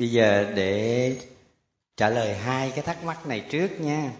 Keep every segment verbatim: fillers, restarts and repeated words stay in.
Bây giờ để trả lời hai cái thắc mắc này trước nha.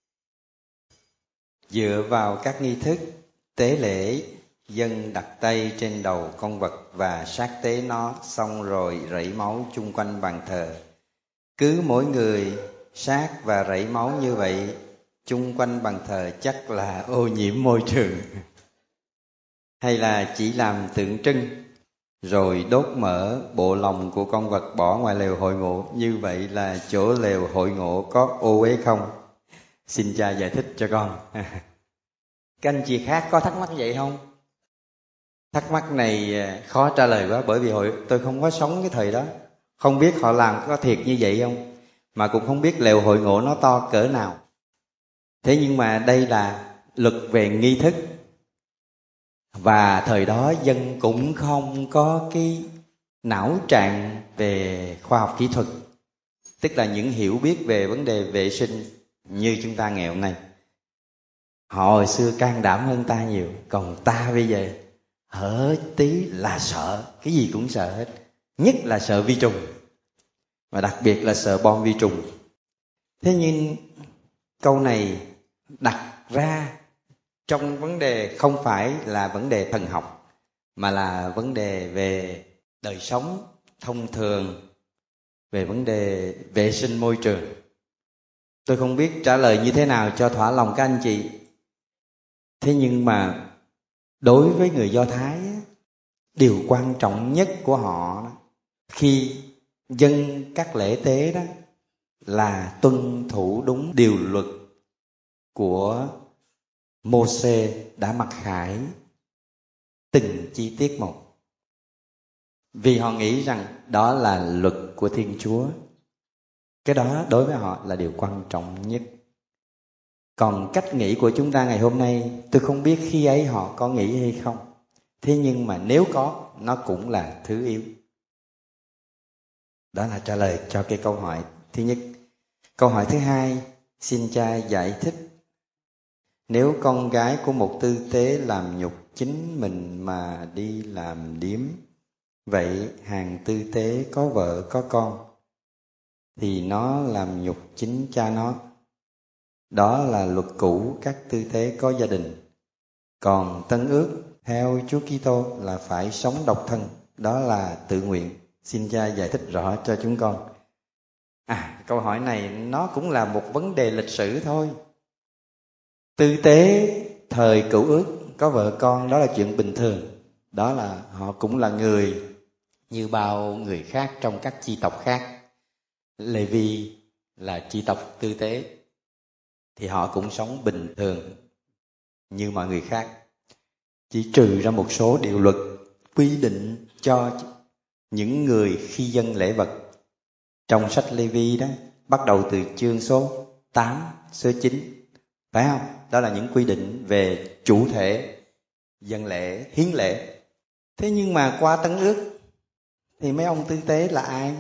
Dựa vào các nghi thức tế lễ, dân đặt tay trên đầu con vật và sát tế nó, xong rồi rảy máu chung quanh bàn thờ. Cứ mỗi người sát và rảy máu như vậy chung quanh bàn thờ chắc là ô nhiễm môi trường. Hay là chỉ làm tượng trưng, rồi đốt mỡ bộ lòng của con vật bỏ ngoài lều hội ngộ, như vậy là chỗ lều hội ngộ có ô uế không? Xin cha giải thích cho con. Các anh chị khác có thắc mắc vậy không? Thắc mắc này khó trả lời quá, bởi vì hồi tôi không có sống cái thời đó, không biết họ làm có thiệt như vậy không, mà cũng không biết lều hội ngộ nó to cỡ nào. Thế nhưng mà đây là luật về nghi thức, và thời đó dân cũng không có cái não trạng về khoa học kỹ thuật, tức là những hiểu biết về vấn đề vệ sinh như chúng ta ngày hôm nay. Họ hồi xưa can đảm hơn ta nhiều, còn ta bây giờ hở tí là sợ, cái gì cũng sợ hết, nhất là sợ vi trùng, và đặc biệt là sợ bom vi trùng. Thế nhưng câu này đặt ra trong vấn đề không phải là vấn đề thần học, mà là vấn đề về đời sống thông thường, về vấn đề vệ sinh môi trường. Tôi không biết trả lời như thế nào cho thỏa lòng các anh chị. Thế nhưng mà đối với người Do Thái, điều quan trọng nhất của họ khi dâng các lễ tế đó là tuân thủ đúng điều luật của Mô-sê đã mặc khải từng chi tiết một, vì họ nghĩ rằng đó là luật của Thiên Chúa. Cái đó đối với họ là điều quan trọng nhất. Còn cách nghĩ của chúng ta ngày hôm nay, tôi không biết khi ấy họ có nghĩ hay không. Thế nhưng mà nếu có, nó cũng là thứ yếu. Đó là trả lời cho cái câu hỏi thứ nhất. Câu hỏi thứ hai, xin cha giải thích. Nếu con gái của một tư tế làm nhục chính mình mà đi làm điếm, vậy hàng tư tế có vợ có con, thì nó làm nhục chính cha nó. Đó là luật cũ các tư tế có gia đình. Còn Tân Ước theo Chúa Kitô là phải sống độc thân, đó là tự nguyện. Xin cha giải thích rõ cho chúng con. À, câu hỏi này nó cũng là một vấn đề lịch sử thôi. Tư tế thời Cựu Ước có vợ con, đó là chuyện bình thường. Đó là họ cũng là người như bao người khác trong các chi tộc khác. Lê Vi là chi tộc tư tế, thì họ cũng sống bình thường như mọi người khác, chỉ trừ ra một số điều luật quy định cho những người khi dâng lễ vật. Trong sách Lê Vi đó, bắt đầu từ chương số tám, số chín, phải không? Đó là những quy định về chủ thể dâng lễ, hiến lễ. Thế nhưng mà qua Tân Ước thì mấy ông tư tế là ai?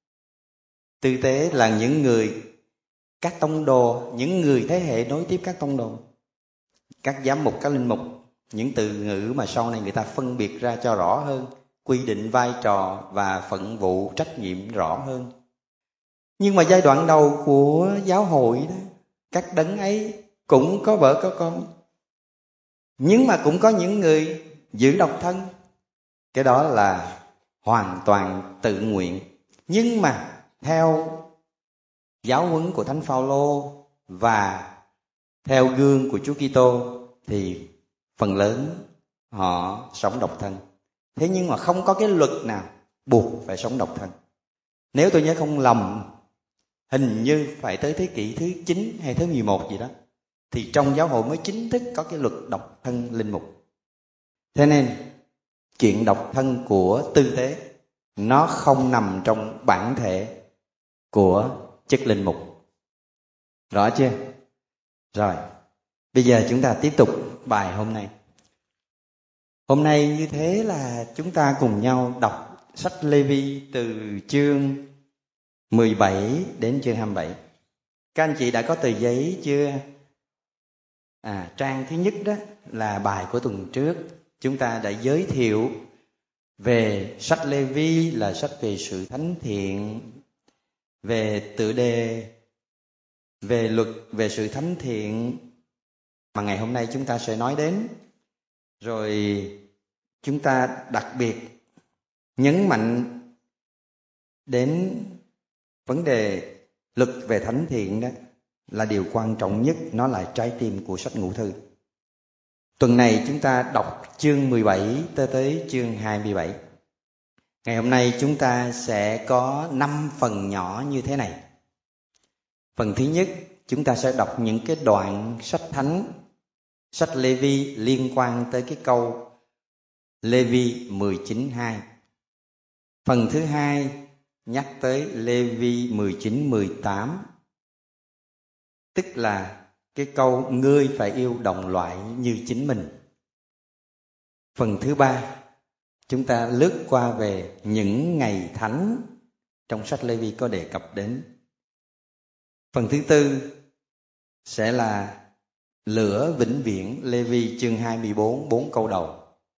Tư tế là những người, các tông đồ, những người thế hệ nối tiếp các tông đồ, các giám mục, các linh mục, những từ ngữ mà sau này người ta phân biệt ra cho rõ hơn, quy định vai trò và phận vụ trách nhiệm rõ hơn. Nhưng mà giai đoạn đầu của giáo hội đó, các đấng ấy cũng có vợ có con, nhưng mà cũng có những người giữ độc thân. Cái đó là hoàn toàn tự nguyện. Nhưng mà theo giáo huấn của Thánh Phaolô và theo gương của Chúa Kitô thì phần lớn họ sống độc thân. Thế nhưng mà không có cái luật nào buộc phải sống độc thân. Nếu tôi nhớ không lầm, hình như phải tới thế kỷ thứ chín hay thứ mười một gì đó, thì trong giáo hội mới chính thức có cái luật độc thân linh mục. Thế nên chuyện độc thân của tư tế nó không nằm trong bản thể của chức linh mục. Rõ chưa? Rồi, bây giờ chúng ta tiếp tục bài hôm nay. Hôm nay như thế là chúng ta cùng nhau đọc sách Lê Vi từ chương mười bảy đến chương hai mươi bảy. Các anh chị đã có tờ giấy chưa? À, trang thứ nhất đó là bài của tuần trước. Chúng ta đã giới thiệu về sách Lê Vi là sách về sự thánh thiện, về tựa đề, về luật, về sự thánh thiện mà ngày hôm nay chúng ta sẽ nói đến. Rồi chúng ta đặc biệt nhấn mạnh đến vấn đề luật về thánh thiện, đó là điều quan trọng nhất, nó là trái tim của sách Ngũ Thư. Tuần này chúng ta đọc chương mười bảy tới tới chương hai mươi bảy. Ngày hôm nay chúng ta sẽ có năm phần nhỏ như thế này. Phần thứ nhất, chúng ta sẽ đọc những cái đoạn sách thánh, sách Lê-vi liên quan tới cái câu Lê-vi mười chín hai. Phần thứ hai nhắc tới Lê-vi mười chín mười tám, tức là cái câu ngươi phải yêu đồng loại như chính mình. Phần thứ ba, chúng ta lướt qua về những ngày thánh trong sách Lê-vi có đề cập đến. Phần thứ tư sẽ là lửa vĩnh viễn, Lê-vi chương hai mươi bốn, bốn câu đầu.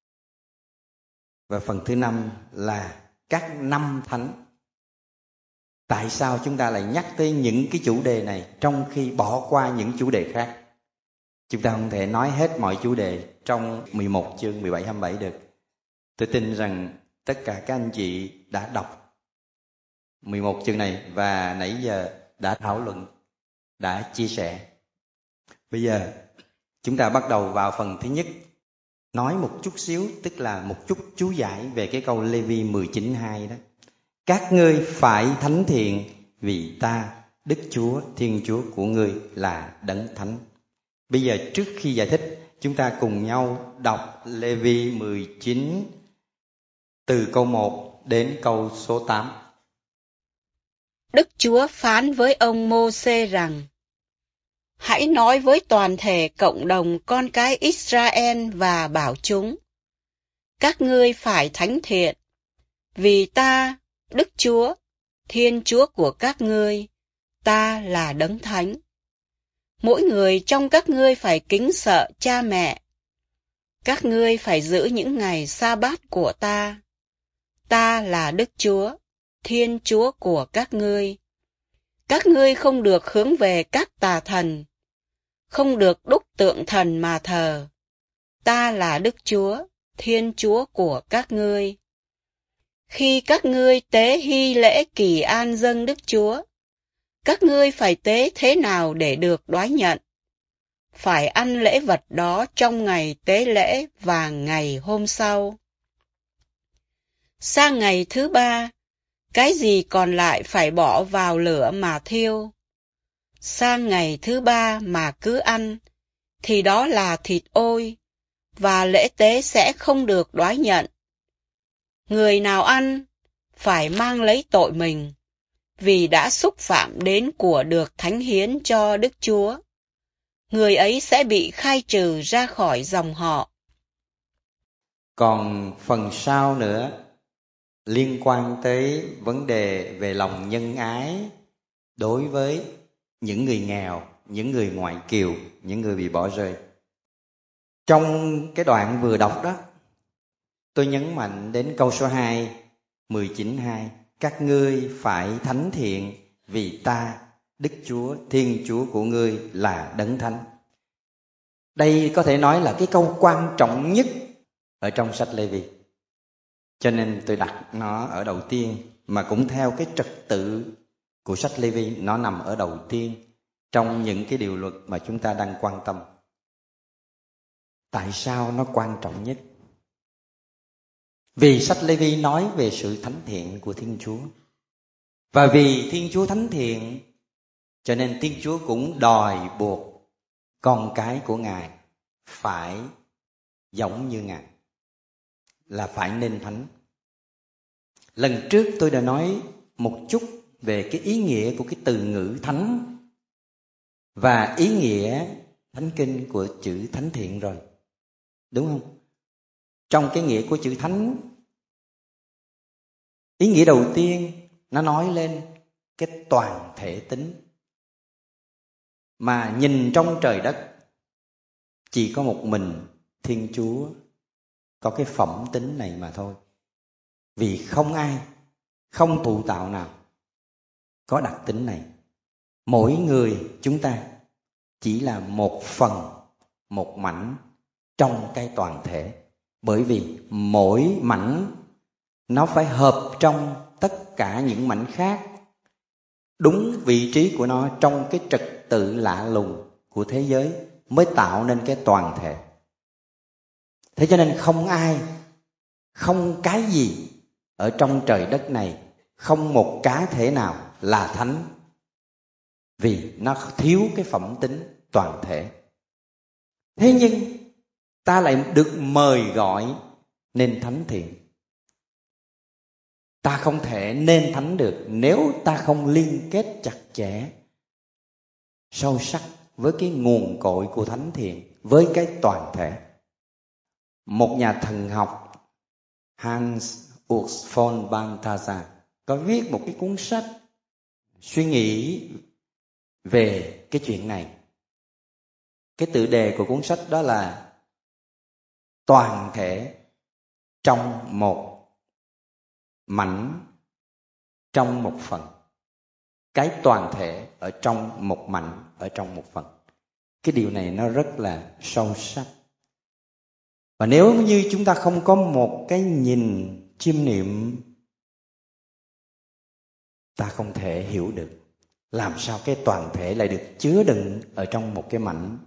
Và phần thứ năm là các năm thánh. Tại sao chúng ta lại nhắc tới những cái chủ đề này trong khi bỏ qua những chủ đề khác? Chúng ta không thể nói hết mọi chủ đề trong mười một chương mười bảy hai mươi bảy được. Tôi tin rằng tất cả các anh chị đã đọc mười một chương này và nãy giờ đã thảo luận, đã chia sẻ. Bây giờ chúng ta bắt đầu vào phần thứ nhất, nói một chút xíu, tức là một chút chú giải về cái câu Lê-vi mười chín hai đó. Các ngươi phải thánh thiện vì ta, Đức Chúa, Thiên Chúa của ngươi là đấng thánh. Bây giờ trước khi giải thích, chúng ta cùng nhau đọc Lê-vi mười chín từ câu một đến câu số tám. Đức Chúa phán với ông Mô-sê rằng: Hãy nói với toàn thể cộng đồng con cái Israel và bảo chúng: Các ngươi phải thánh thiện, vì ta, Đức Chúa, Thiên Chúa của các ngươi, ta là đấng thánh. Mỗi người trong các ngươi phải kính sợ cha mẹ. Các ngươi phải giữ những ngày sa bát của ta. Ta là Đức Chúa, Thiên Chúa của các ngươi. Các ngươi không được hướng về các tà thần, không được đúc tượng thần mà thờ. Ta là Đức Chúa, Thiên Chúa của các ngươi. Khi các ngươi tế hy lễ kỳ an dâng Đức Chúa, các ngươi phải tế thế nào để được đoái nhận? Phải ăn lễ vật đó trong ngày tế lễ và ngày hôm sau. Sang ngày thứ ba, cái gì còn lại phải bỏ vào lửa mà thiêu. Sang ngày thứ ba mà cứ ăn, thì đó là thịt ôi, và lễ tế sẽ không được đoái nhận. Người nào ăn, phải mang lấy tội mình, vì đã xúc phạm đến của được thánh hiến cho Đức Chúa. Người ấy sẽ bị khai trừ ra khỏi dòng họ. Còn phần sau nữa, liên quan tới vấn đề về lòng nhân ái đối với những người nghèo, những người ngoại kiều, những người bị bỏ rơi. Trong cái đoạn vừa đọc đó, tôi nhấn mạnh đến câu số hai, mười chín hai. Các ngươi phải thánh thiện vì ta, Đức Chúa, Thiên Chúa của ngươi là đấng thánh. Đây có thể nói là cái câu quan trọng nhất ở trong sách Lê-vi. Cho nên tôi đặt nó ở đầu tiên, mà cũng theo cái trật tự của sách Lê-vi, nó nằm ở đầu tiên trong những cái điều luật mà chúng ta đang quan tâm. Tại sao nó quan trọng nhất? Vì sách Lê-vi nói về sự thánh thiện của Thiên Chúa. Và vì Thiên Chúa thánh thiện, cho nên Thiên Chúa cũng đòi buộc con cái của Ngài phải giống như Ngài, là phải nên thánh. Lần trước tôi đã nói một chút về cái ý nghĩa của cái từ ngữ thánh và ý nghĩa thánh kinh của chữ thánh thiện rồi, đúng không? Trong cái nghĩa của chữ thánh, ý nghĩa đầu tiên nó nói lên cái toàn thể tính mà nhìn trong trời đất chỉ có một mình Thiên Chúa có cái phẩm tính này mà thôi. Vì không ai, không thụ tạo nào có đặc tính này. Mỗi người chúng ta chỉ là một phần, một mảnh trong cái toàn thể. Bởi vì mỗi mảnh nó phải hợp trong tất cả những mảnh khác, đúng vị trí của nó trong cái trật tự lạ lùng của thế giới mới tạo nên cái toàn thể. Thế cho nên không ai, không cái gì ở trong trời đất này, không một cá thể nào là thánh, vì nó thiếu cái phẩm tính toàn thể. Thế nhưng ta lại được mời gọi nên thánh thiện. Ta không thể nên thánh được nếu ta không liên kết chặt chẽ, sâu sắc với cái nguồn cội của thánh thiện, với cái toàn thể. Một nhà thần học, Hans Urs von Balthasar, có viết một cái cuốn sách suy nghĩ về cái chuyện này. Cái tựa đề của cuốn sách đó là Toàn thể trong một mảnh, trong một phần. Cái toàn thể ở trong một mảnh, ở trong một phần. Cái điều này nó rất là sâu sắc. Và nếu như chúng ta không có một cái nhìn chiêm niệm, ta không thể hiểu được làm sao cái toàn thể lại được chứa đựng ở trong một cái mảnh.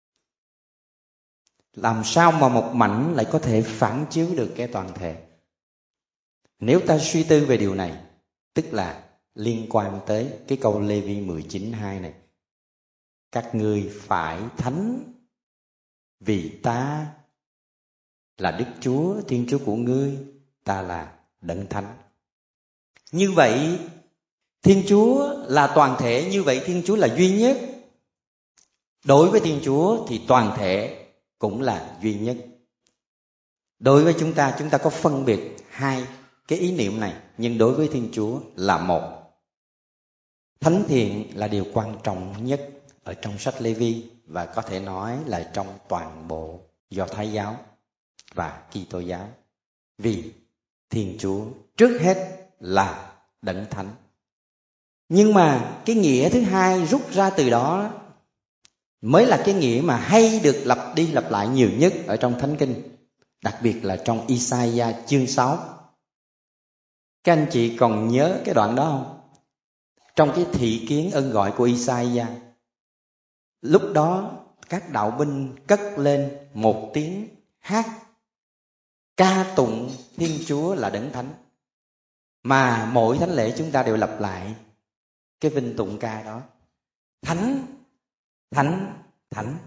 Làm sao mà một mảnh lại có thể phản chiếu được cái toàn thể. Nếu ta suy tư về điều này, tức là liên quan tới cái câu Lê Vi mười chín hai này. Các ngươi phải thánh vì ta là Đức Chúa, Thiên Chúa của ngươi, ta là Đấng Thánh. Như vậy, Thiên Chúa là toàn thể, như vậy Thiên Chúa là duy nhất. Đối với Thiên Chúa thì toàn thể cũng là duy nhất. Đối với chúng ta, chúng ta có phân biệt hai cái ý niệm này, nhưng đối với Thiên Chúa là một. Thánh thiện là điều quan trọng nhất ở trong sách Lê Vi, và có thể nói là trong toàn bộ Do Thái giáo và Kitô giáo. Vì Thiên Chúa trước hết là Đấng Thánh. Nhưng mà cái nghĩa thứ hai rút ra từ đó mới là cái nghĩa mà hay được lặp đi lặp lại nhiều nhất ở trong Thánh Kinh, đặc biệt là trong Isaiah chương sáu. Các anh chị còn nhớ cái đoạn đó không? Trong cái thị kiến ân gọi của Isaiah, lúc đó các đạo binh cất lên một tiếng hát ca tụng Thiên Chúa là Đấng Thánh. Mà mỗi thánh lễ chúng ta đều lặp lại cái vinh tụng ca đó. Thánh, thánh, thánh.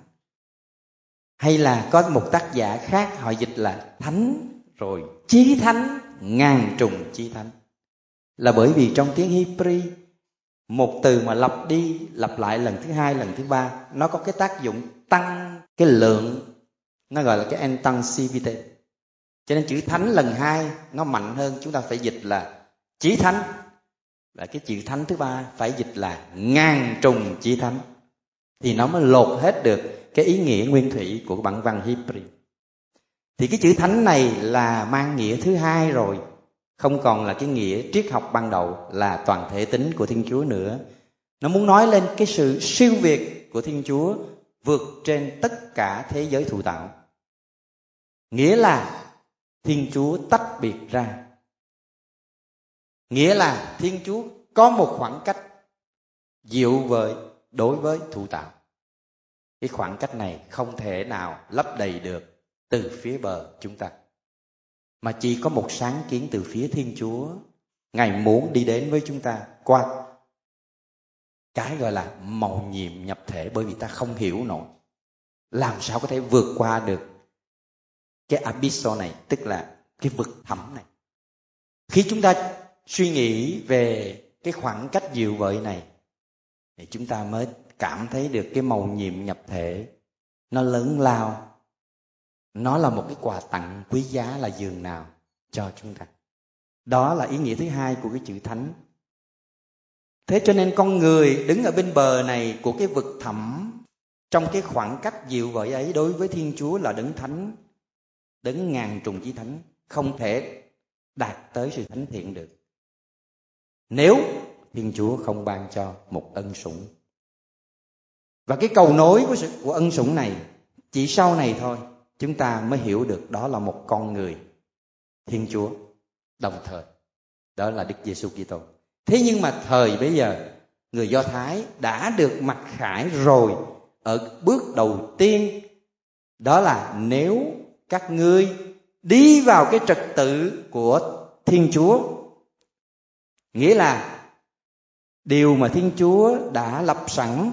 Hay là có một tác giả khác họ dịch là thánh rồi chí thánh, ngàn trùng chí thánh. Là bởi vì trong tiếng Hebrew, một từ mà lặp đi lặp lại lần thứ hai, lần thứ ba, nó có cái tác dụng tăng cái lượng, nó gọi là cái intensivity. Cho nên chữ thánh lần hai nó mạnh hơn, chúng ta phải dịch là chí thánh. Và cái chữ thánh thứ ba phải dịch là ngàn trùng chí thánh, thì nó mới lột hết được cái ý nghĩa nguyên thủy của bản văn Hebrew. Thì cái chữ thánh này là mang nghĩa thứ hai rồi, không còn là cái nghĩa triết học ban đầu là toàn thể tính của Thiên Chúa nữa. Nó muốn nói lên cái sự siêu việt của Thiên Chúa vượt trên tất cả thế giới thụ tạo. Nghĩa là Thiên Chúa tách biệt ra. Nghĩa là Thiên Chúa có một khoảng cách diệu vời đối với thụ tạo. Cái khoảng cách này không thể nào lấp đầy được từ phía bờ chúng ta, mà chỉ có một sáng kiến từ phía Thiên Chúa. Ngài muốn đi đến với chúng ta qua cái gọi là mầu nhiệm nhập thể, bởi vì ta không hiểu nổi làm sao có thể vượt qua được cái abyss này, tức là cái vực thẳm này. Khi chúng ta suy nghĩ về cái khoảng cách diệu vời này thì chúng ta mới cảm thấy được cái mầu nhiệm nhập thể nó lớn lao. Nó là một cái quà tặng quý giá là dường nào cho chúng ta. Đó là ý nghĩa thứ hai của cái chữ thánh. Thế cho nên con người đứng ở bên bờ này của cái vực thẳm, trong cái khoảng cách diệu vời ấy, đối với Thiên Chúa là Đấng Thánh, Đấng ngàn trùng chí thánh, không thể đạt tới sự thánh thiện được. Nếu Thiên Chúa không ban cho một ân sủng. Và cái cầu nối của, sự, của ân sủng này chỉ sau này thôi chúng ta mới hiểu được đó là một con người Thiên Chúa đồng thời, đó là Đức Giêsu Kitô. Thế nhưng mà thời bây giờ người Do Thái đã được mặc khải rồi ở bước đầu tiên, đó là nếu các ngươi đi vào cái trật tự của Thiên Chúa, nghĩa là điều mà Thiên Chúa đã lập sẵn,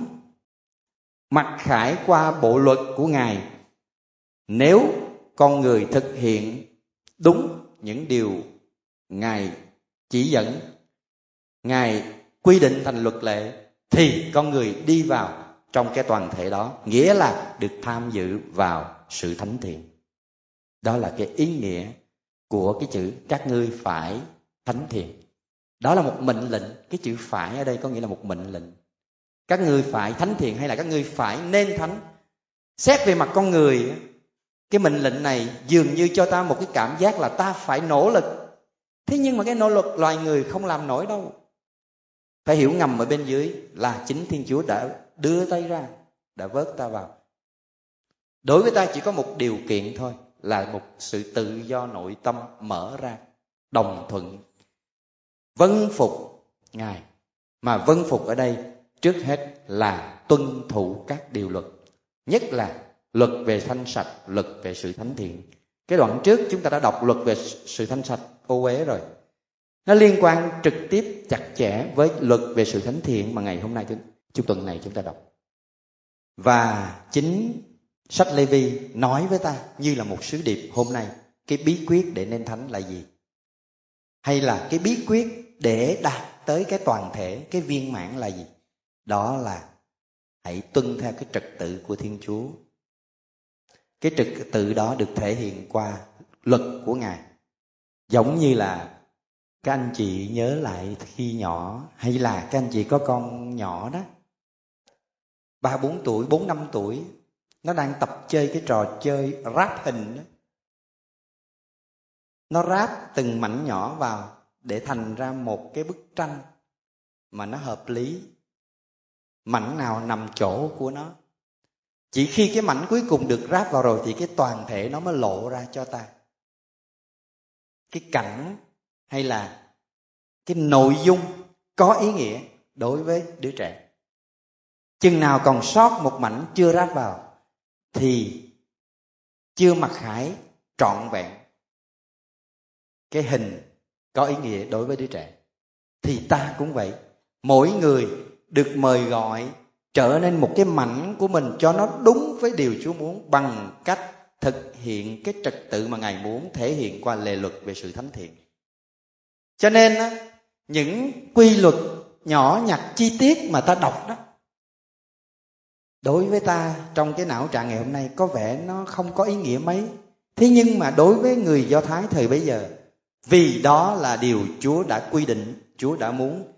mặc khải qua bộ luật của Ngài. Nếu con người thực hiện đúng những điều Ngài chỉ dẫn, Ngài quy định thành luật lệ, thì con người đi vào trong cái toàn thể đó, nghĩa là được tham dự vào sự thánh thiện. Đó là cái ý nghĩa của cái chữ các ngươi phải thánh thiện. Đó là một mệnh lệnh. Cái chữ phải ở đây có nghĩa là một mệnh lệnh. Các ngươi phải thánh thiện hay là các ngươi phải nên thánh. Xét về mặt con người, cái mệnh lệnh này dường như cho ta một cái cảm giác là ta phải nỗ lực. Thế nhưng mà cái nỗ lực loài người không làm nổi đâu. Phải hiểu ngầm ở bên dưới là chính Thiên Chúa đã đưa tay ra, đã vớt ta vào. Đối với ta chỉ có một điều kiện thôi, là một sự tự do nội tâm mở ra, đồng thuận, vâng phục Ngài. Mà vâng phục ở đây trước hết là tuân thủ các điều luật, nhất là luật về thanh sạch, luật về sự thánh thiện. Cái đoạn trước chúng ta đã đọc luật về sự thanh sạch ô uế rồi. Nó liên quan trực tiếp chặt chẽ với luật về sự thánh thiện mà ngày hôm nay, chúng tuần này chúng ta đọc. Và chính sách Lê-vi nói với ta như là một sứ điệp hôm nay. Cái bí quyết để nên thánh là gì? Hay là cái bí quyết để đạt tới cái toàn thể, cái viên mãn là gì? Đó là hãy tuân theo cái trật tự của Thiên Chúa. Cái trật tự đó được thể hiện qua luật của Ngài. Giống như là các anh chị nhớ lại khi nhỏ, hay là các anh chị có con nhỏ đó, ba bốn tuổi, bốn năm tuổi, nó đang tập chơi cái trò chơi ráp hình đó. Nó ráp từng mảnh nhỏ vào để thành ra một cái bức tranh mà nó hợp lý. Mảnh nào nằm chỗ của nó. Chỉ khi cái mảnh cuối cùng được ráp vào rồi thì cái toàn thể nó mới lộ ra cho ta. Cái cảnh hay là cái nội dung có ý nghĩa đối với đứa trẻ. Chừng nào còn sót một mảnh chưa ráp vào thì chưa mặc khải trọn vẹn cái hình có ý nghĩa đối với đứa trẻ. Thì ta cũng vậy. Mỗi người được mời gọi trở nên một cái mảnh của mình cho nó đúng với điều Chúa muốn, bằng cách thực hiện cái trật tự mà Ngài muốn thể hiện qua lề luật về sự thánh thiện. Cho nên những quy luật nhỏ nhặt chi tiết mà ta đọc đó, đối với ta trong cái não trạng ngày hôm nay có vẻ nó không có ý nghĩa mấy. Thế nhưng mà đối với người Do Thái thời bấy giờ, vì đó là điều Chúa đã quy định, Chúa đã muốn,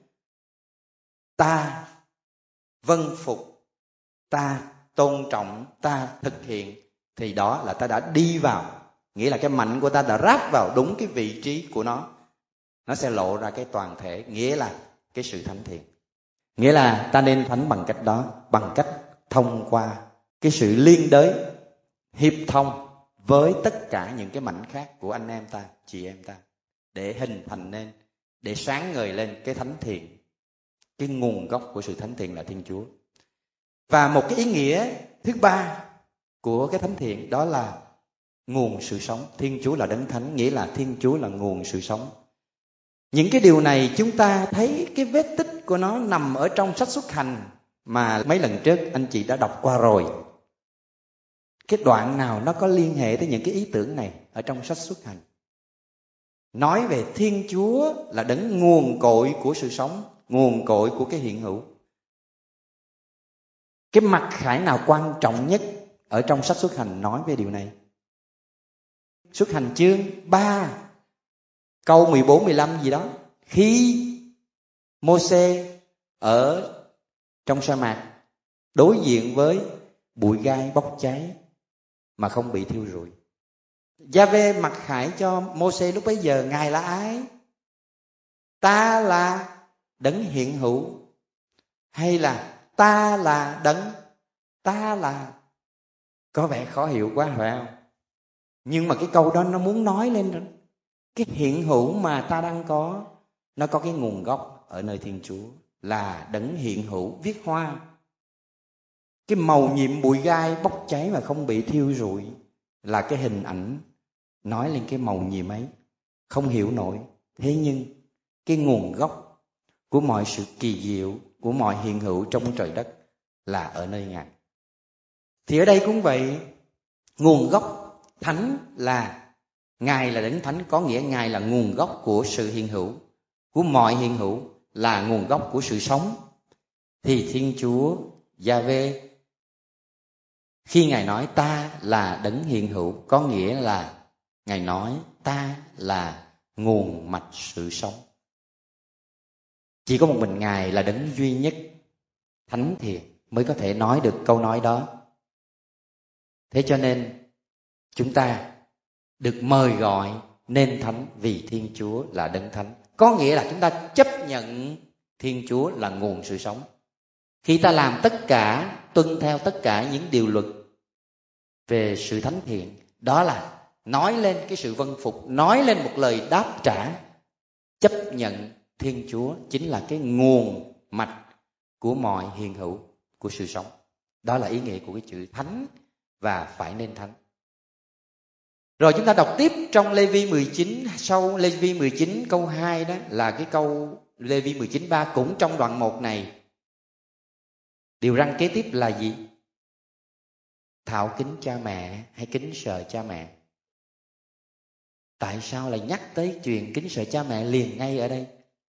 ta vâng phục, ta tôn trọng, ta thực hiện, thì đó là ta đã đi vào. Nghĩa là cái mảnh của ta đã ráp vào đúng cái vị trí của nó. Nó sẽ lộ ra cái toàn thể, nghĩa là cái sự thánh thiện. Nghĩa là ta nên thánh bằng cách đó, bằng cách thông qua cái sự liên đới, hiệp thông với tất cả những cái mảnh khác của anh em ta, chị em ta, để hình thành nên, để sáng ngời lên cái thánh thiện. Cái nguồn gốc của sự thánh thiện là Thiên Chúa. Và một cái ý nghĩa thứ ba của cái thánh thiện đó là nguồn sự sống. Thiên Chúa là đấng thánh, nghĩa là Thiên Chúa là nguồn sự sống. Những cái điều này chúng ta thấy cái vết tích của nó nằm ở trong sách Xuất Hành mà mấy lần trước anh chị đã đọc qua rồi. Cái đoạn nào nó có liên hệ tới những cái ý tưởng này ở trong sách Xuất Hành? Nói về Thiên Chúa là đấng nguồn cội của sự sống, nguồn cội của cái hiện hữu. Cái mặc khải nào quan trọng nhất ở trong sách Xuất Hành nói về điều này? Xuất Hành chương ba câu mười bốn mười lăm gì đó. Khi Mô-sê ở trong sa mạc đối diện với bụi gai bốc cháy mà không bị thiêu rụi, Gia-vê mặc khải cho Mô-sê lúc bấy giờ, Ngài là ai? Ta là đấng hiện hữu, hay là ta là đấng, ta là, có vẻ khó hiểu quá phải không? Nhưng mà cái câu đó nó muốn nói lên đó. Cái hiện hữu mà ta đang có, nó có cái nguồn gốc ở nơi Thiên Chúa, là đấng hiện hữu. Viết hoa, cái màu nhiệm bụi gai bốc cháy mà không bị thiêu rụi, là cái hình ảnh nói lên cái màu nhiệm ấy. Không hiểu nổi. Thế nhưng cái nguồn gốc của mọi sự kỳ diệu, của mọi hiện hữu trong trời đất là ở nơi Ngài. Thì ở đây cũng vậy, nguồn gốc thánh là Ngài là đấng thánh, có nghĩa Ngài là nguồn gốc của sự hiện hữu, của mọi hiện hữu, là nguồn gốc của sự sống. Thì Thiên Chúa Giê-hô-va, khi Ngài nói ta là đấng hiện hữu, có nghĩa là Ngài nói ta là nguồn mạch sự sống. Chỉ có một mình Ngài là đấng duy nhất thánh thiện mới có thể nói được câu nói đó. Thế cho nên chúng ta được mời gọi nên thánh vì Thiên Chúa là đấng thánh. Có nghĩa là chúng ta chấp nhận Thiên Chúa là nguồn sự sống. Khi ta làm tất cả, tuân theo tất cả những điều luật về sự thánh thiện, đó là nói lên cái sự vâng phục, nói lên một lời đáp trả, chấp nhận Thiên Chúa chính là cái nguồn mạch của mọi hiện hữu của sự sống. Đó là ý nghĩa của cái chữ thánh và phải nên thánh. Rồi chúng ta đọc tiếp trong Lê-vi mười chín, sau Lê-vi mười chín câu hai đó là cái câu Lê-vi mười chín ba, cũng trong đoạn một này. Điều răn kế tiếp là gì? Thạo kính cha mẹ hay kính sợ cha mẹ. Tại sao lại nhắc tới chuyện kính sợ cha mẹ liền ngay ở đây?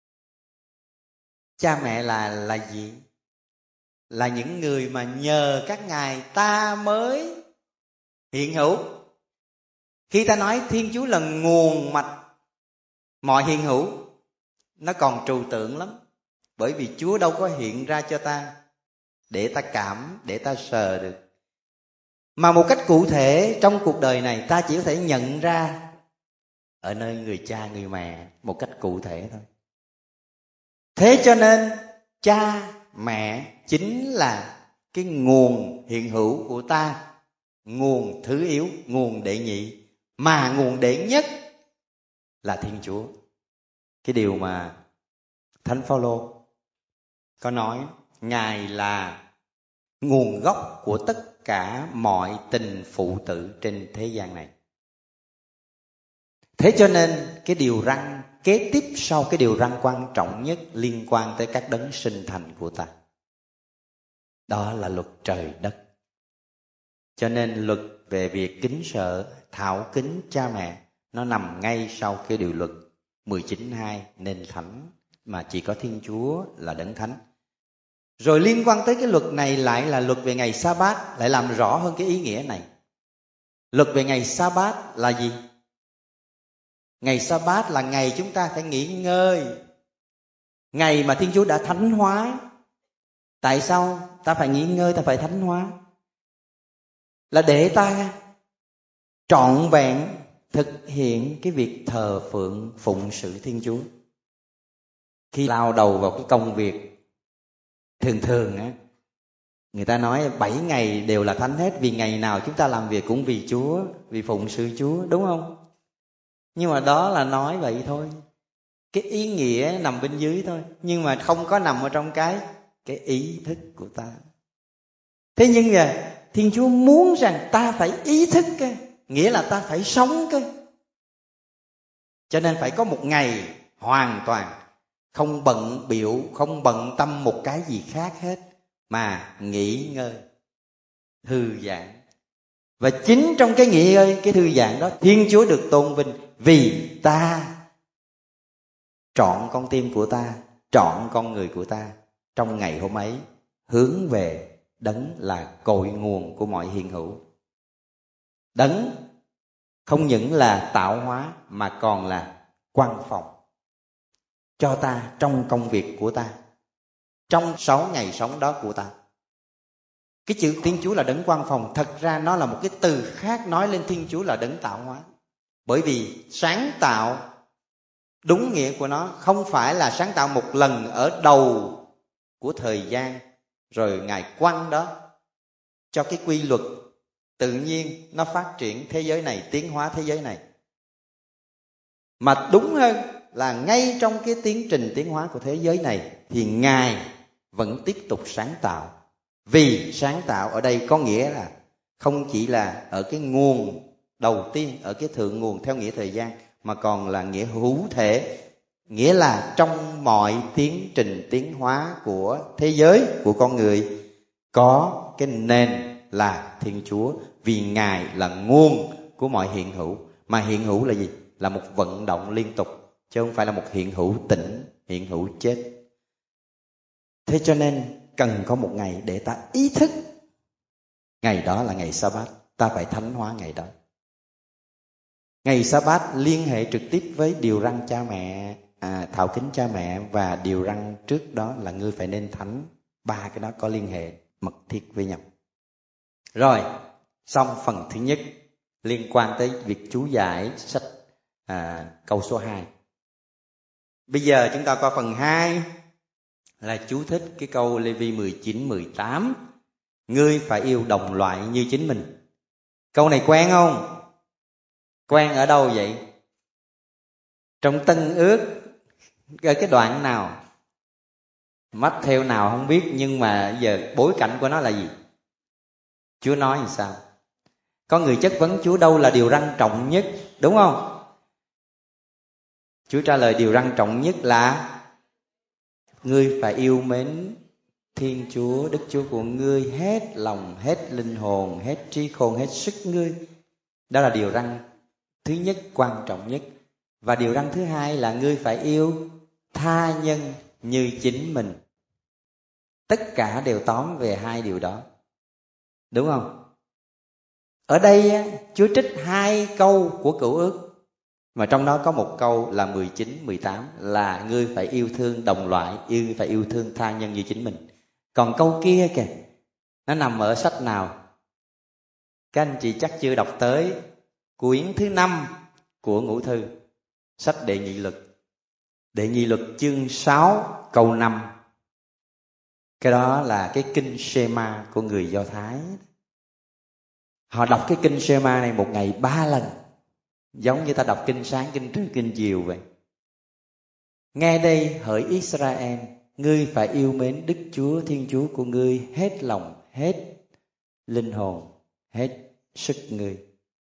Cha mẹ là là gì? Là những người mà nhờ các ngài ta mới hiện hữu. Khi ta nói Thiên Chúa là nguồn mạch mọi hiện hữu, nó còn trừu tượng lắm. Bởi vì Chúa đâu có hiện ra cho ta để ta cảm, để ta sờ được. Mà một cách cụ thể trong cuộc đời này ta chỉ có thể nhận ra ở nơi người cha, người mẹ, một cách cụ thể thôi. Thế cho nên cha, mẹ chính là cái nguồn hiện hữu của ta, nguồn thứ yếu, nguồn đệ nhị, mà nguồn đệ nhất là Thiên Chúa. Cái điều mà Thánh Phaolô có nói, Ngài là nguồn gốc của tất cả mọi tình phụ tử trên thế gian này. Thế cho nên cái điều răn kế tiếp sau cái điều răn quan trọng nhất liên quan tới các đấng sinh thành của ta, đó là luật trời đất. Cho nên luật về việc kính sợ, thạo kính cha mẹ, nó nằm ngay sau cái điều luật mười chín hai nên thánh, mà chỉ có Thiên Chúa là đấng thánh. Rồi liên quan tới cái luật này lại là luật về ngày Sa-bát, lại làm rõ hơn cái ý nghĩa này. Luật về ngày Sa-bát là gì? Ngày Sa-bát là ngày chúng ta phải nghỉ ngơi, ngày mà Thiên Chúa đã thánh hóa. Tại sao ta phải nghỉ ngơi, ta phải thánh hóa? Là để ta trọn vẹn thực hiện cái việc thờ phượng phụng sự Thiên Chúa. Khi lao đầu vào cái công việc thường thường á, người ta nói bảy ngày đều là thánh hết, vì ngày nào chúng ta làm việc cũng vì Chúa, vì phụng sự Chúa, đúng không? Nhưng mà đó là nói vậy thôi, cái ý nghĩa nằm bên dưới thôi, nhưng mà không có nằm ở trong cái cái ý thức của ta. Thế nhưng mà Thiên Chúa muốn rằng ta phải ý thức cái, nghĩa là ta phải sống cái. Cho nên phải có một ngày hoàn toàn không bận bịu, không bận tâm một cái gì khác hết, mà nghỉ ngơi, thư giãn. Và chính trong cái nghỉ ngơi, cái thư giãn đó, Thiên Chúa được tôn vinh, vì ta trọn con tim của ta, trọn con người của ta trong ngày hôm ấy hướng về đấng là cội nguồn của mọi hiện hữu. Đấng không những là tạo hóa mà còn là quan phòng cho ta trong công việc của ta, trong sáu ngày sống đó của ta. Cái chữ Thiên Chúa là đấng quan phòng, thật ra nó là một cái từ khác nói lên Thiên Chúa là đấng tạo hóa. Bởi vì sáng tạo Đúng nghĩa của nó không phải là sáng tạo một lần ở đầu của thời gian rồi Ngài quăng đó cho cái quy luật tự nhiên nó phát triển thế giới này, tiến hóa thế giới này. Mà đúng hơn là ngay trong cái tiến trình tiến hóa của thế giới này thì Ngài vẫn tiếp tục sáng tạo. Vì sáng tạo ở đây có nghĩa là không chỉ là ở cái nguồn đầu tiên, ở cái thượng nguồn theo nghĩa thời gian, mà còn là nghĩa hữu thể, nghĩa là trong mọi tiến trình tiến hóa của thế giới, của con người, có cái nền là Thiên Chúa. Vì Ngài là nguồn của mọi hiện hữu. Mà hiện hữu là gì? Là một vận động liên tục, chứ không phải là một hiện hữu tĩnh, hiện hữu chết. Thế cho nên cần có một ngày để ta ý thức. Ngày đó là ngày Sa-bát, ta phải thánh hóa ngày đó. Ngày Sa-bát liên hệ trực tiếp với điều răn cha mẹ, à, thạo kính cha mẹ, và điều răn trước đó là ngươi phải nên thánh. Ba cái đó có liên hệ mật thiết với nhau. Rồi, xong phần thứ nhất liên quan tới việc chú giải sách à, câu số hai. Bây giờ chúng ta qua phần hai là chú thích cái câu Lê-vi mười chín mười tám. Ngươi phải yêu đồng loại như chính mình. Câu này quen không? Quen ở đâu vậy? Trong Tân Ước, ở cái đoạn nào? Mắt theo nào không biết, nhưng mà giờ bối cảnh của nó là gì? Chúa nói làm sao? Có người chất vấn Chúa đâu là điều răn trọng nhất, đúng không? Chúa trả lời điều răn trọng nhất là ngươi phải yêu mến Thiên Chúa, Đức Chúa của ngươi hết lòng, hết linh hồn, hết trí khôn, hết sức ngươi. Đó là điều răn thứ nhất, quan trọng nhất. Và điều răn thứ hai là ngươi phải yêu tha nhân như chính mình. Tất cả đều tóm về hai điều đó, đúng không? Ở đây Chúa trích hai câu của Cựu Ước, mà trong đó có một câu là mười chín, mười tám là ngươi phải yêu thương đồng loại, yêu phải yêu thương tha nhân như chính mình. Còn câu kia kìa, nó nằm ở sách nào? Các anh chị chắc chưa đọc tới quyển thứ năm của Ngũ Thư, sách Đệ Nhị Luật. Đệ Nhị Luật chương sáu câu năm. Cái đó là cái kinh Sê-ma của người Do Thái. Họ đọc cái kinh Sê-ma này một ngày ba lần, giống như ta đọc kinh sáng, kinh trưa, kinh chiều vậy. Nghe đây hỡi Israel, ngươi phải yêu mến Đức Chúa Thiên Chúa của ngươi hết lòng, hết linh hồn, hết sức ngươi,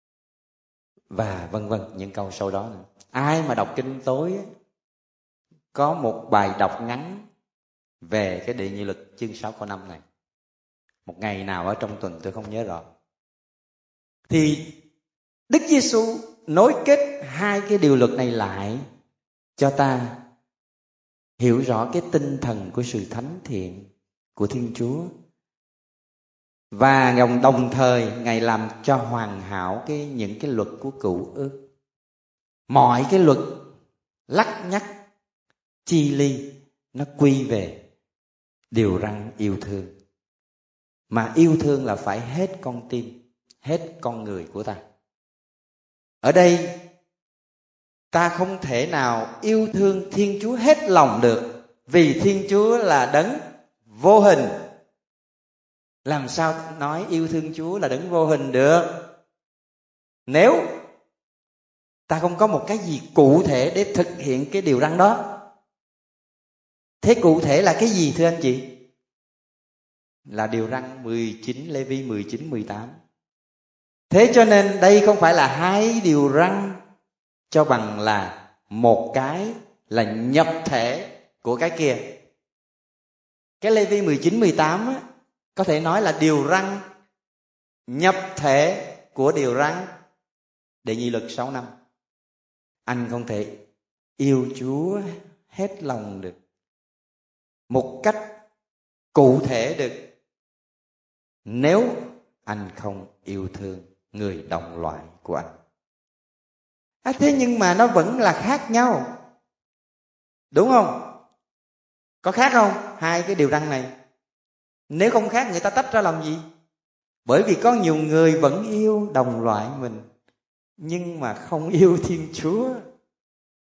và vân vân những câu sau đó nữa. Ai mà đọc kinh tối có một bài đọc ngắn về cái Đệ Nhị Luật chương sáu câu năm này, một ngày nào ở trong tuần tôi không nhớ rõ, thì Đức Giêsu nối kết hai cái điều luật này lại cho ta hiểu rõ cái tinh thần của sự thánh thiện của Thiên Chúa. Và đồng thời Ngài làm cho hoàn hảo cái những cái luật của Cựu Ước. Mọi cái luật lắt nhắt chi ly nó quy về điều răn yêu thương. Mà yêu thương là phải hết con tim, hết con người của ta. Ở đây ta không thể nào yêu thương Thiên Chúa hết lòng được, vì Thiên Chúa là đấng vô hình. Làm sao nói yêu thương Chúa là đấng vô hình được? Nếu ta không có một cái gì cụ thể để thực hiện cái điều răn đó. Thế cụ thể là cái gì thưa anh chị? Là điều răn mười chín, Lê-vi mười chín, mười tám. Thế cho nên đây không phải là hai điều răn, cho bằng là một cái là nhập thể của cái kia. Cái Lê-vi mười chín, mười tám á, có thể nói là điều răn nhập thể của điều răn Đệ Nhị Luật sáu năm. Anh không thể yêu Chúa hết lòng được, một cách cụ thể được, nếu anh không yêu thương người đồng loại của anh. À, thế nhưng mà nó vẫn là khác nhau, đúng không? Có khác không? Hai cái điều răn này. Nếu không khác người ta tách ra làm gì? Bởi vì có nhiều người vẫn yêu đồng loại mình, nhưng mà không yêu Thiên Chúa.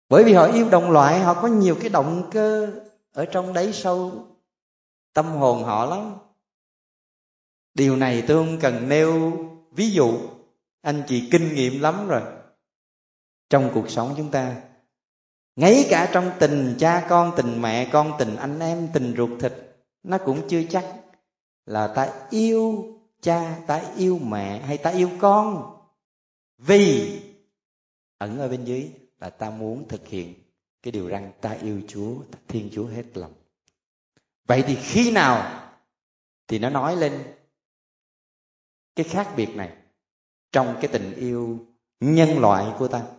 Bởi vì họ yêu đồng loại, họ có nhiều cái động cơ ở trong đáy sâu tâm hồn họ lắm. Điều này tôi không cần nêu ví dụ, anh chị kinh nghiệm lắm rồi. Trong cuộc sống chúng ta, ngay cả trong tình cha con, tình mẹ con, tình anh em, tình ruột thịt, nó cũng chưa chắc là ta yêu cha, ta yêu mẹ hay ta yêu con. Vì ẩn ở bên dưới là ta muốn thực hiện cái điều rằng ta yêu Chúa, Thiên Chúa hết lòng. Vậy thì khi nào thì nó nói lên cái khác biệt này trong cái tình yêu nhân loại của ta?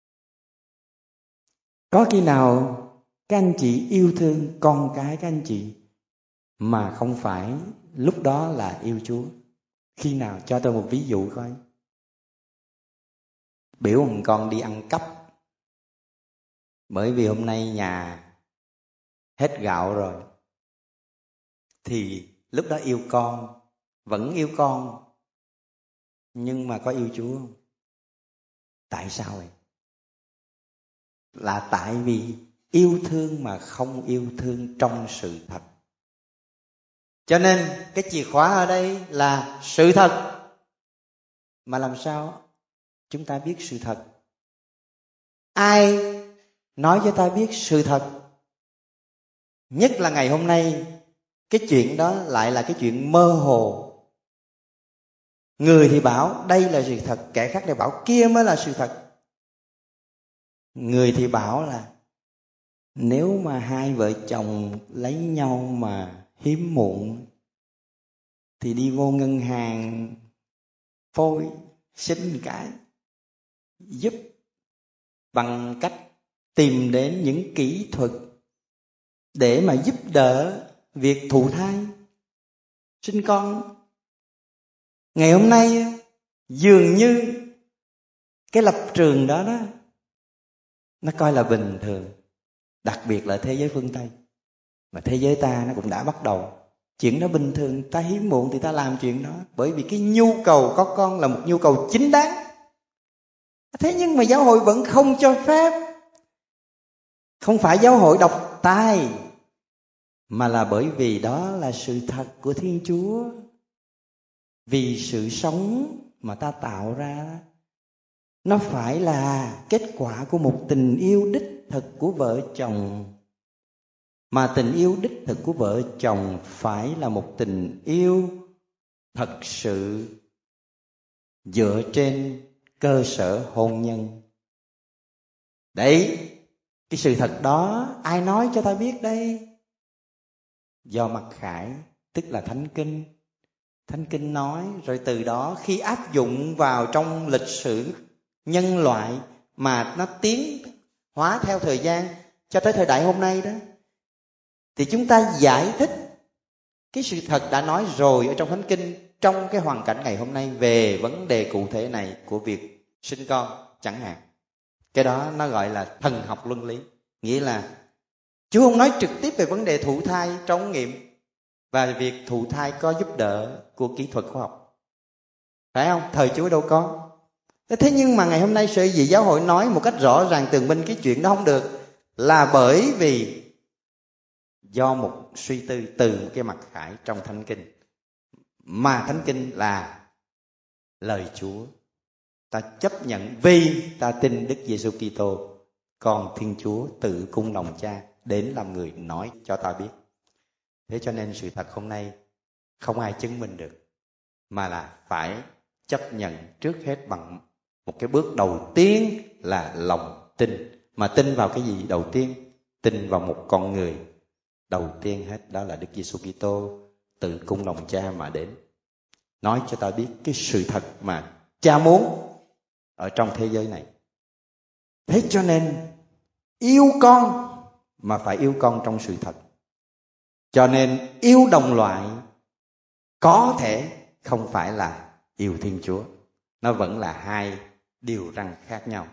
Có khi nào các anh chị yêu thương con cái các anh chị mà không phải lúc đó là yêu Chúa? Khi nào? Cho tôi một ví dụ coi. Biểu một con đi ăn cắp, bởi vì hôm nay nhà hết gạo rồi, thì lúc đó yêu con, vẫn yêu con, nhưng mà có yêu Chúa không? Tại sao vậy? Là tại vì yêu thương mà không yêu thương trong sự thật. Cho nên cái chìa khóa ở đây là sự thật. Mà làm sao chúng ta biết sự thật? Ai nói cho ta biết sự thật? Nhất là ngày hôm nay, cái chuyện đó lại là cái chuyện mơ hồ. Người thì bảo đây là sự thật, kẻ khác thì bảo kia mới là sự thật. Người thì bảo là nếu mà hai vợ chồng lấy nhau mà hiếm muộn thì đi vô ngân hàng phôi xin cái, giúp bằng cách tìm đến những kỹ thuật để mà giúp đỡ việc thụ thai, sinh con. Ngày hôm nay dường như cái lập trường đó đó nó coi là bình thường, đặc biệt là thế giới phương Tây. Mà thế giới ta nó cũng đã bắt đầu chuyện đó bình thường. Ta hiếm muộn thì ta làm chuyện đó, bởi vì cái nhu cầu có con là một nhu cầu chính đáng. Thế nhưng mà giáo hội vẫn không cho phép. Không phải giáo hội độc tài, mà là bởi vì đó là sự thật của Thiên Chúa. Vì sự sống mà ta tạo ra nó phải là kết quả của một tình yêu đích thực của vợ chồng. Mà tình yêu đích thực của vợ chồng phải là một tình yêu thật sự dựa trên cơ sở hôn nhân. Đấy, cái sự thật đó ai nói cho ta biết đây? Do Mặc Khải, tức là Thánh Kinh. Thánh Kinh nói, rồi từ đó khi áp dụng vào trong lịch sử nhân loại mà nó tiến hóa theo thời gian cho tới thời đại hôm nay đó, thì chúng ta giải thích cái sự thật đã nói rồi ở trong Thánh Kinh trong cái hoàn cảnh ngày hôm nay về vấn đề cụ thể này của việc sinh con chẳng hạn. Cái đó nó gọi là thần học luân lý. Nghĩa là Chúa không nói trực tiếp về vấn đề thụ thai trong ống nghiệm và việc thụ thai có giúp đỡ của kỹ thuật khoa học, phải không? Thời Chúa đâu có. Thế nhưng mà ngày hôm nay sở dĩ giáo hội nói một cách rõ ràng tường minh cái chuyện đó không được, là bởi vì do một suy tư từ một cái Mặc Khải trong Thánh Kinh. Mà Thánh Kinh là lời Chúa. Ta chấp nhận vì ta tin Đức Giêsu Kitô, còn Thiên Chúa tự cung lòng Cha đến làm người nói cho ta biết. Thế cho nên sự thật hôm nay không ai chứng minh được, mà là phải chấp nhận trước hết bằng một cái bước đầu tiên là lòng tin. Mà tin vào cái gì đầu tiên? Tin vào một con người đầu tiên hết, đó là Đức Giêsu Kitô tự cung lòng Cha mà đến nói cho ta biết cái sự thật mà Cha muốn ở trong thế giới này. Thế cho nên yêu con mà phải yêu con trong sự thật. Cho nên yêu đồng loại có thể không phải là yêu Thiên Chúa. Nó vẫn là hai điều răn khác nhau.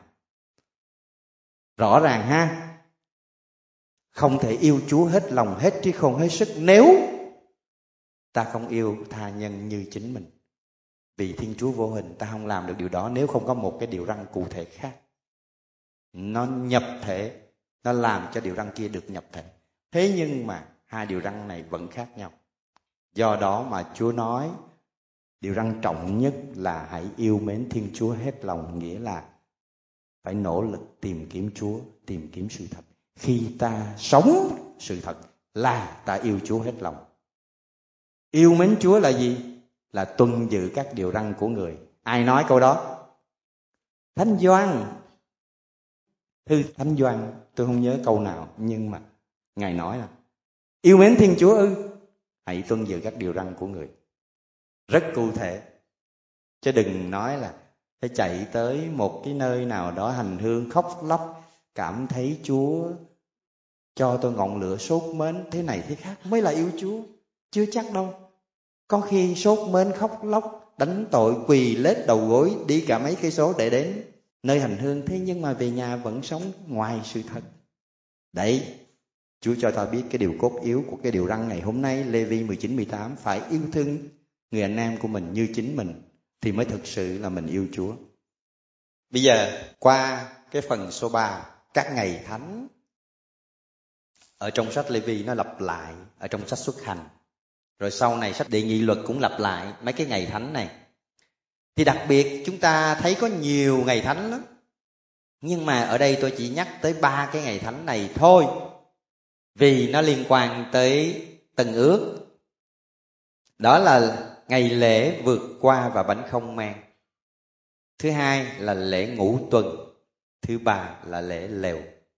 Rõ ràng ha. Không thể yêu Chúa hết lòng, hết trí khôn, hết sức nếu ta không yêu tha nhân như chính mình. Vì Thiên Chúa vô hình, ta không làm được điều đó nếu không có một cái điều răn cụ thể khác. nó nhập thể, nó làm cho điều răn kia được nhập thể. Thế nhưng mà hai điều răn này vẫn khác nhau. Do đó mà Chúa nói điều răn trọng nhất là hãy yêu mến Thiên Chúa hết lòng, nghĩa là phải nỗ lực tìm kiếm Chúa, tìm kiếm sự thật. Khi ta sống sự thật là ta yêu Chúa hết lòng. Yêu mến Chúa là gì? Là tuân giữ các điều răn của người. Ai nói câu đó? Thánh Gioan. Thư Thánh Gioan, tôi không nhớ câu nào, nhưng mà Ngài nói là yêu mến Thiên Chúa ư, hãy tuân giữ các điều răn của người. Rất cụ thể. Chứ đừng nói là phải chạy tới một cái nơi nào đó hành hương khóc lóc, cảm thấy Chúa cho tôi ngọn lửa sốt mến thế này thế khác mới là yêu Chúa. Chưa chắc đâu. Có khi sốt mến khóc lóc, đánh tội, quỳ lết đầu gối, đi cả mấy cây số để đến nơi hành hương, thế nhưng mà về nhà vẫn sống ngoài sự thật. Đấy, Chúa cho ta biết cái điều cốt yếu của cái điều răn ngày hôm nay, Lê-vi mười chín mười tám, phải yêu thương người anh em của mình như chính mình thì mới thực sự là mình yêu Chúa. Bây giờ qua cái phần số ba, các ngày thánh. Ở trong sách Lê-vi nó lặp lại, ở trong sách Xuất Hành. Rồi sau này sách Đệ Nghị Luật cũng lặp lại mấy cái ngày thánh này. Thì đặc biệt chúng ta thấy có nhiều ngày thánh lắm. Nhưng mà ở đây tôi chỉ nhắc tới ba cái ngày thánh này thôi, vì nó liên quan tới Tân Ước. Đó là ngày lễ vượt qua và bánh không mang. Thứ hai là lễ ngũ tuần. Thứ ba là lễ lều.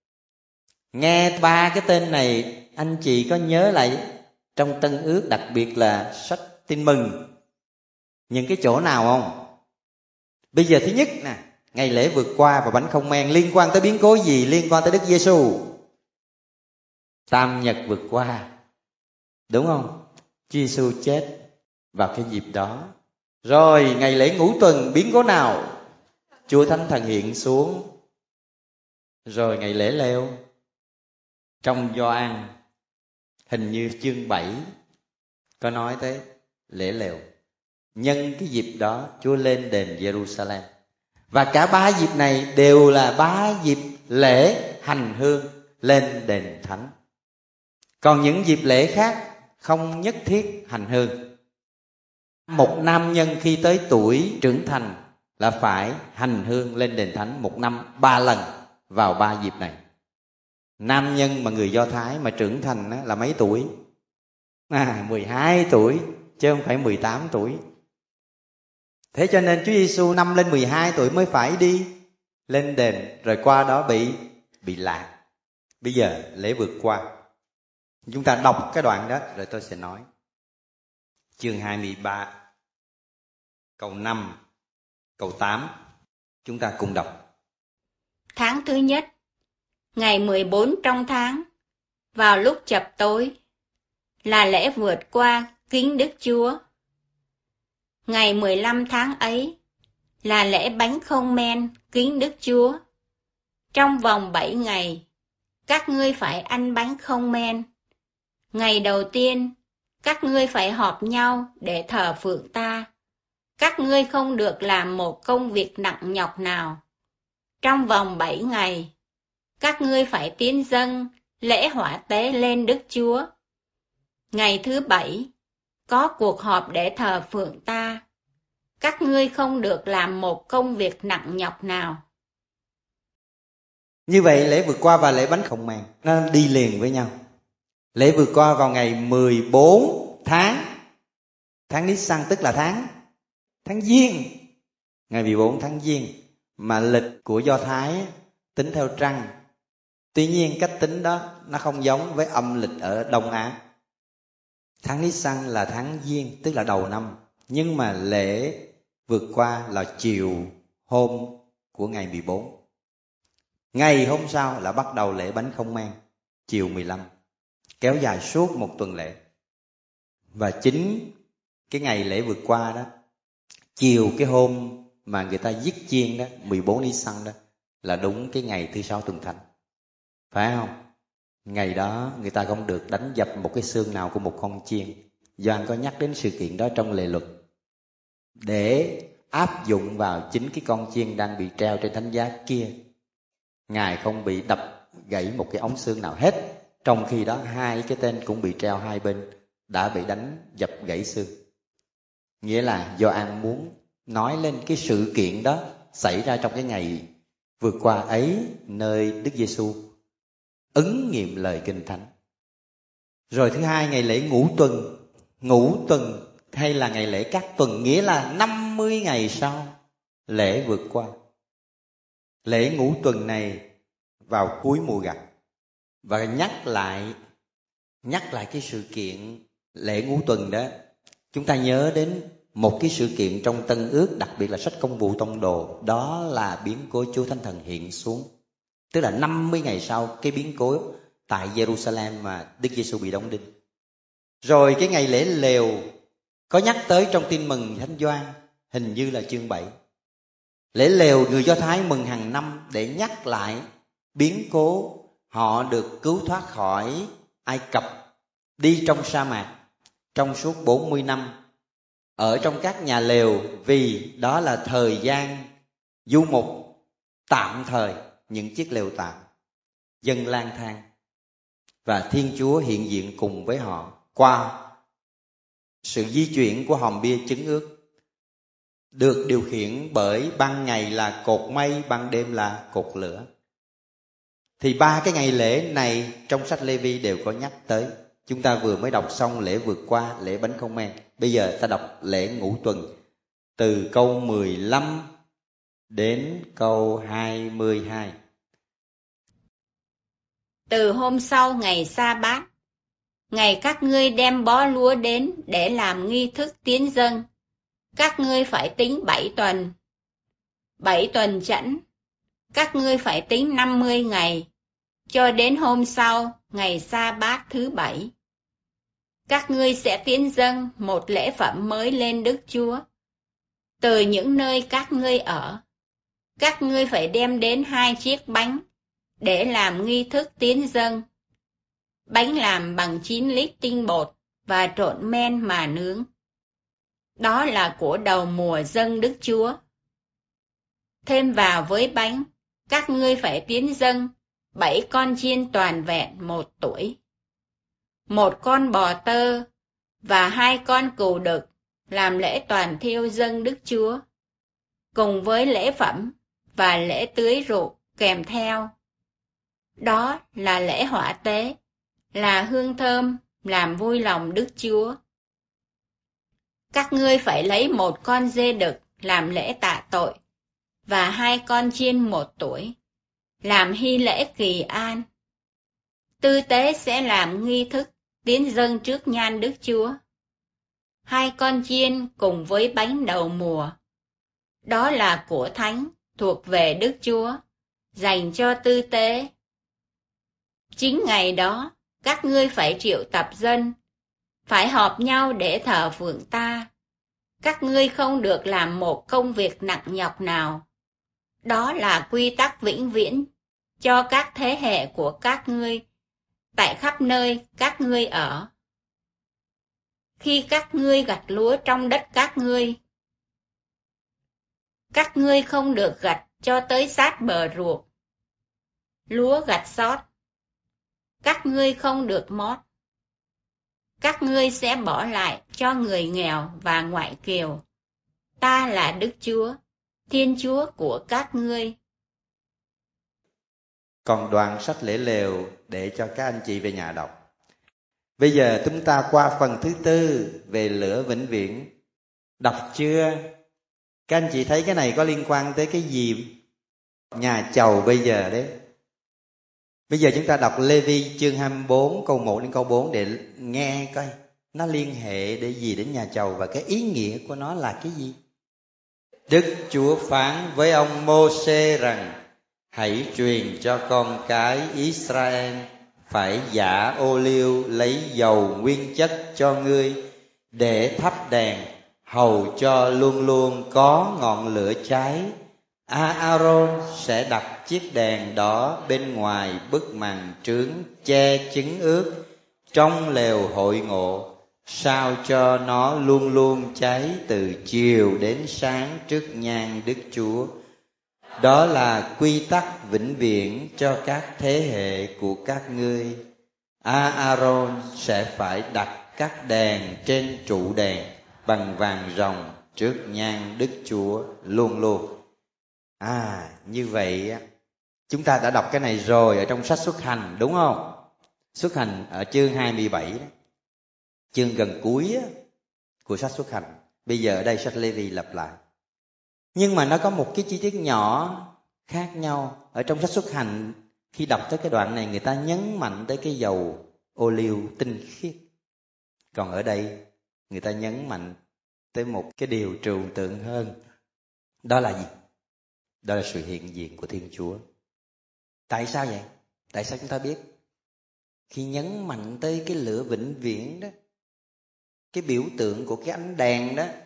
Nghe ba cái tên này, anh chị có nhớ lại trong Tân Ước, đặc biệt là sách Tin Mừng, những cái chỗ nào không? Bây giờ thứ nhất nè, ngày lễ vượt qua và bánh không mang liên quan tới biến cố gì? Liên quan tới Đức Giêsu. Tam nhật vượt qua, đúng không? Chúa Giêsu chết vào cái dịp đó. Rồi ngày lễ ngũ tuần biến cố nào? Chúa Thánh Thần hiện xuống. Rồi ngày lễ lều, trong Gioan hình như chương bảy có nói tới lễ lều. Nhân cái dịp đó Chúa lên đền Jerusalem. Và cả ba dịp này đều là ba dịp lễ hành hương lên đền thánh. Còn những dịp lễ khác không nhất thiết hành hương. Một nam nhân khi tới tuổi trưởng thành là phải hành hương lên đền thánh một năm ba lần vào ba dịp này. Nam nhân mà người Do Thái mà trưởng thành là mấy tuổi? À, mười hai tuổi, chứ không phải mười tám tuổi. Thế cho nên Chúa Giêsu năm lên mười hai tuổi mới phải đi lên đền, rồi qua đó bị bị lạc. Bây giờ lễ vượt qua. Chúng ta đọc cái đoạn đó rồi tôi sẽ nói. Chương hai mươi ba, câu năm, câu tám. Chúng ta cùng đọc. Tháng thứ nhất, ngày mười bốn trong tháng, vào lúc chập tối, là lễ vượt qua kính Đức Chúa. Ngày mười lăm tháng ấy là lễ bánh không men kính Đức Chúa. Trong vòng bảy ngày, các ngươi phải ăn bánh không men. Ngày đầu tiên, các ngươi phải họp nhau để thờ phượng ta. Các ngươi không được làm một công việc nặng nhọc nào. Trong vòng bảy ngày, các ngươi phải tiến dâng lễ hỏa tế lên Đức Chúa. Ngày thứ bảy, có cuộc họp để thờ phượng ta. Các ngươi không được làm một công việc nặng nhọc nào. Như vậy lễ vượt qua và lễ bánh không mang nó đi liền với nhau. Lễ vượt qua vào ngày mười bốn tháng, tháng Nisan tức là tháng tháng Giêng, ngày mười bốn tháng Giêng, mà lịch của Do Thái tính theo trăng. Tuy nhiên cách tính đó nó không giống với âm lịch ở Đông Á. Tháng Nisan là tháng Giêng, tức là đầu năm, nhưng mà lễ vượt qua là chiều hôm của ngày mười bốn. Ngày hôm sau là bắt đầu lễ bánh không mang, chiều mười lăm, kéo dài suốt một tuần lễ. Và chính cái ngày lễ vượt qua đó, chiều cái hôm mà người ta giết chiên đó, mười bốn Nisan đó, là đúng cái ngày thứ sáu tuần thánh. Phải không? Ngày đó người ta không được đánh dập một cái xương nào của một con chiên. Gioan có nhắc đến sự kiện đó trong lề luật, để áp dụng vào chính cái con chiên đang bị treo trên thánh giá kia. Ngài không bị đập gãy một cái ống xương nào hết. Trong khi đó hai cái tên cũng bị treo hai bên, đã bị đánh dập gãy xương. Nghĩa là Gioan muốn nói lên cái sự kiện đó xảy ra trong cái ngày vừa qua ấy, nơi Đức Giêsu ứng nghiệm lời Kinh Thánh. Rồi thứ hai, ngày lễ ngũ tuần. Ngũ tuần hay là ngày lễ các tuần, nghĩa là năm mươi ngày sau lễ vượt qua. Lễ ngũ tuần này vào cuối mùa gặt, và nhắc lại nhắc lại cái sự kiện lễ ngũ tuần đó. Chúng ta nhớ đến một cái sự kiện trong Tân Ước, đặc biệt là sách Công vụ Tông đồ, đó là biến cố Chúa Thánh Thần hiện xuống. Tức là năm mươi ngày sau cái biến cố tại Jerusalem mà Đức Giêsu bị đóng đinh. Rồi cái ngày lễ lều có nhắc tới trong Tin mừng Thánh Gioan, hình như là chương bảy. Lễ lều người Do Thái mừng hàng năm để nhắc lại biến cố họ được cứu thoát khỏi Ai Cập, đi trong sa mạc trong suốt bốn mươi năm ở trong các nhà lều, vì đó là thời gian du mục tạm thời, những chiếc lều tạm, dân lang thang, và Thiên Chúa hiện diện cùng với họ qua sự di chuyển của hòm bia chứng ước, được điều khiển bởi ban ngày là cột mây, ban đêm là cột lửa. Thì ba cái ngày lễ này trong sách Lê-vi đều có nhắc tới. Chúng ta vừa mới đọc xong lễ vượt qua, lễ bánh không men. Bây giờ ta đọc lễ ngũ tuần từ câu mười lăm đến câu hai mươi hai. Từ hôm sau ngày sa bát, ngày các ngươi đem bó lúa đến để làm nghi thức tiến dâng, các ngươi phải tính bảy tuần. Bảy tuần chẵn, các ngươi phải tính năm mươi ngày, cho đến hôm sau ngày sa bát thứ bảy. Các ngươi sẽ tiến dâng một lễ phẩm mới lên Đức Chúa. Từ những nơi các ngươi ở, các ngươi phải đem đến hai chiếc bánh để làm nghi thức tiến dâng. Bánh làm bằng chín lít tinh bột và trộn men mà nướng. Đó là của đầu mùa dâng Đức Chúa. Thêm vào với bánh, các ngươi phải tiến dâng bảy con chiên toàn vẹn một tuổi, một con bò tơ và hai con cừu đực làm lễ toàn thiêu dâng Đức Chúa, cùng với lễ phẩm và lễ tưới rượu kèm theo. Đó là lễ hỏa tế, là hương thơm làm vui lòng Đức Chúa. Các ngươi phải lấy một con dê đực làm lễ tạ tội, và hai con chiên một tuổi, làm hy lễ kỳ an. Tư tế sẽ làm nghi thức tiến dâng trước nhan Đức Chúa. Hai con chiên cùng với bánh đầu mùa. Đó là của thánh thuộc về Đức Chúa, dành cho tư tế. Chính ngày đó, các ngươi phải triệu tập dân, phải họp nhau để thờ phượng ta. Các ngươi không được làm một công việc nặng nhọc nào. Đó là quy tắc vĩnh viễn cho các thế hệ của các ngươi, tại khắp nơi các ngươi ở. Khi các ngươi gặt lúa trong đất các ngươi, các ngươi không được gặt cho tới sát bờ ruộng. Lúa gặt sót, các ngươi không được mót. Các ngươi sẽ bỏ lại cho người nghèo và ngoại kiều. Ta là Đức Chúa, Thiên Chúa của các ngươi. Còn đoạn sách lễ lều để cho các anh chị về nhà đọc. Bây giờ chúng ta qua phần thứ tư về lửa vĩnh viễn. Đọc chưa? Các anh chị thấy cái này có liên quan tới cái gì? Nhà chầu bây giờ đấy. Bây giờ chúng ta đọc Lê-vi chương hai mươi bốn câu một đến câu bốn để nghe coi nó liên hệ để gì đến nhà chầu và cái ý nghĩa của nó là cái gì. Đức Chúa phán với ông Mô-sê rằng: hãy truyền cho con cái Israel phải giã ô liu lấy dầu nguyên chất cho ngươi để thắp đèn, hầu cho luôn luôn có ngọn lửa cháy. A-a-rôn sẽ đặt chiếc đèn đó bên ngoài bức màn trướng che chứng ước trong lều hội ngộ, sao cho nó luôn luôn cháy từ chiều đến sáng trước nhan Đức Chúa. Đó là quy tắc vĩnh viễn cho các thế hệ của các ngươi. A-a-rôn sẽ phải đặt các đèn trên trụ đèn bằng vàng ròng trước nhan Đức Chúa luôn luôn. À, như vậy chúng ta đã đọc cái này rồi ở trong sách Xuất Hành, đúng không? Xuất Hành ở chương hai mươi bảy đó, chương gần cuối của sách Xuất Hành. Bây giờ ở đây sách Lê-vi lặp lại. Nhưng mà nó có một cái chi tiết nhỏ khác nhau. Ở trong sách Xuất Hành, khi đọc tới cái đoạn này, người ta nhấn mạnh tới cái dầu ô liu tinh khiết. Còn ở đây, người ta nhấn mạnh tới một cái điều trừu tượng hơn. Đó là gì? Đó là sự hiện diện của Thiên Chúa. Tại sao vậy? Tại sao chúng ta biết? Khi nhấn mạnh tới cái lửa vĩnh viễn đó, cái biểu tượng của cái ánh đèn đó,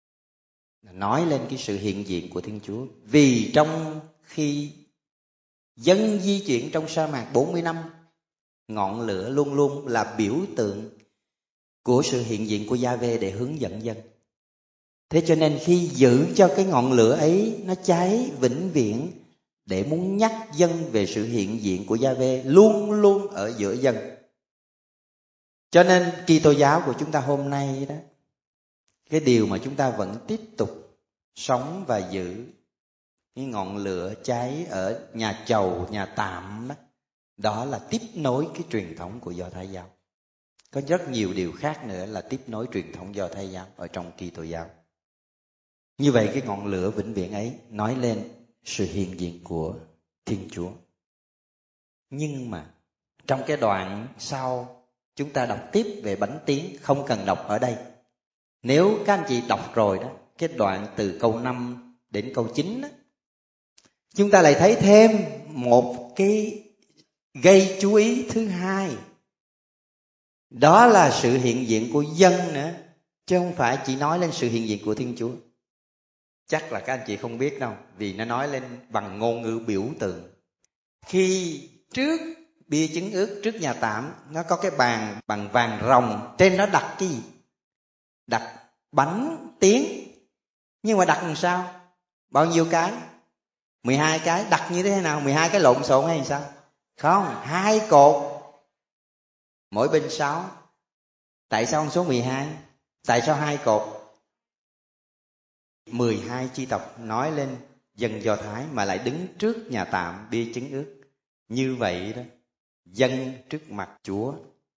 nói lên cái sự hiện diện của Thiên Chúa. Vì trong khi dân di chuyển trong sa mạc bốn mươi năm, ngọn lửa luôn luôn là biểu tượng của sự hiện diện của Gia-vê để hướng dẫn dân. Thế cho nên khi giữ cho cái ngọn lửa ấy nó cháy vĩnh viễn, để muốn nhắc dân về sự hiện diện của Gia-vê luôn luôn ở giữa dân. Cho nên Kitô giáo của chúng ta hôm nay đó, cái điều mà chúng ta vẫn tiếp tục sống và giữ cái ngọn lửa cháy ở nhà chầu, nhà tạm đó, đó là tiếp nối cái truyền thống của Do Thái giáo. Có rất nhiều điều khác nữa là tiếp nối truyền thống Do Thái giáo ở trong Kitô giáo. Như vậy cái ngọn lửa vĩnh viễn ấy nói lên sự hiện diện của Thiên Chúa. Nhưng mà trong cái đoạn sau chúng ta đọc tiếp về bánh tiếng, không cần đọc ở đây. Nếu các anh chị đọc rồi đó, cái đoạn từ câu năm đến câu chín đó, chúng ta lại thấy thêm một cái gây chú ý thứ hai. Đó là sự hiện diện của dân nữa, chứ không phải chỉ nói lên sự hiện diện của Thiên Chúa. Chắc là các anh chị không biết đâu, vì nó nói lên bằng ngôn ngữ biểu tượng. Khi trước bia chứng ước, trước nhà tạm, nó có cái bàn bằng vàng ròng, trên nó đặt cái gì? Đặt bánh tiếng. Nhưng mà đặt làm sao? Bao nhiêu cái? mười hai cái. Đặt như thế nào? mười hai cái lộn xộn hay sao? Không, hai cột, mỗi bên sáu. Tại sao con số mười hai? Tại sao hai cột? mười hai chi tộc nói lên dân Do Thái mà lại đứng trước nhà tạm bia chứng ước. Như vậy đó, dân trước mặt Chúa.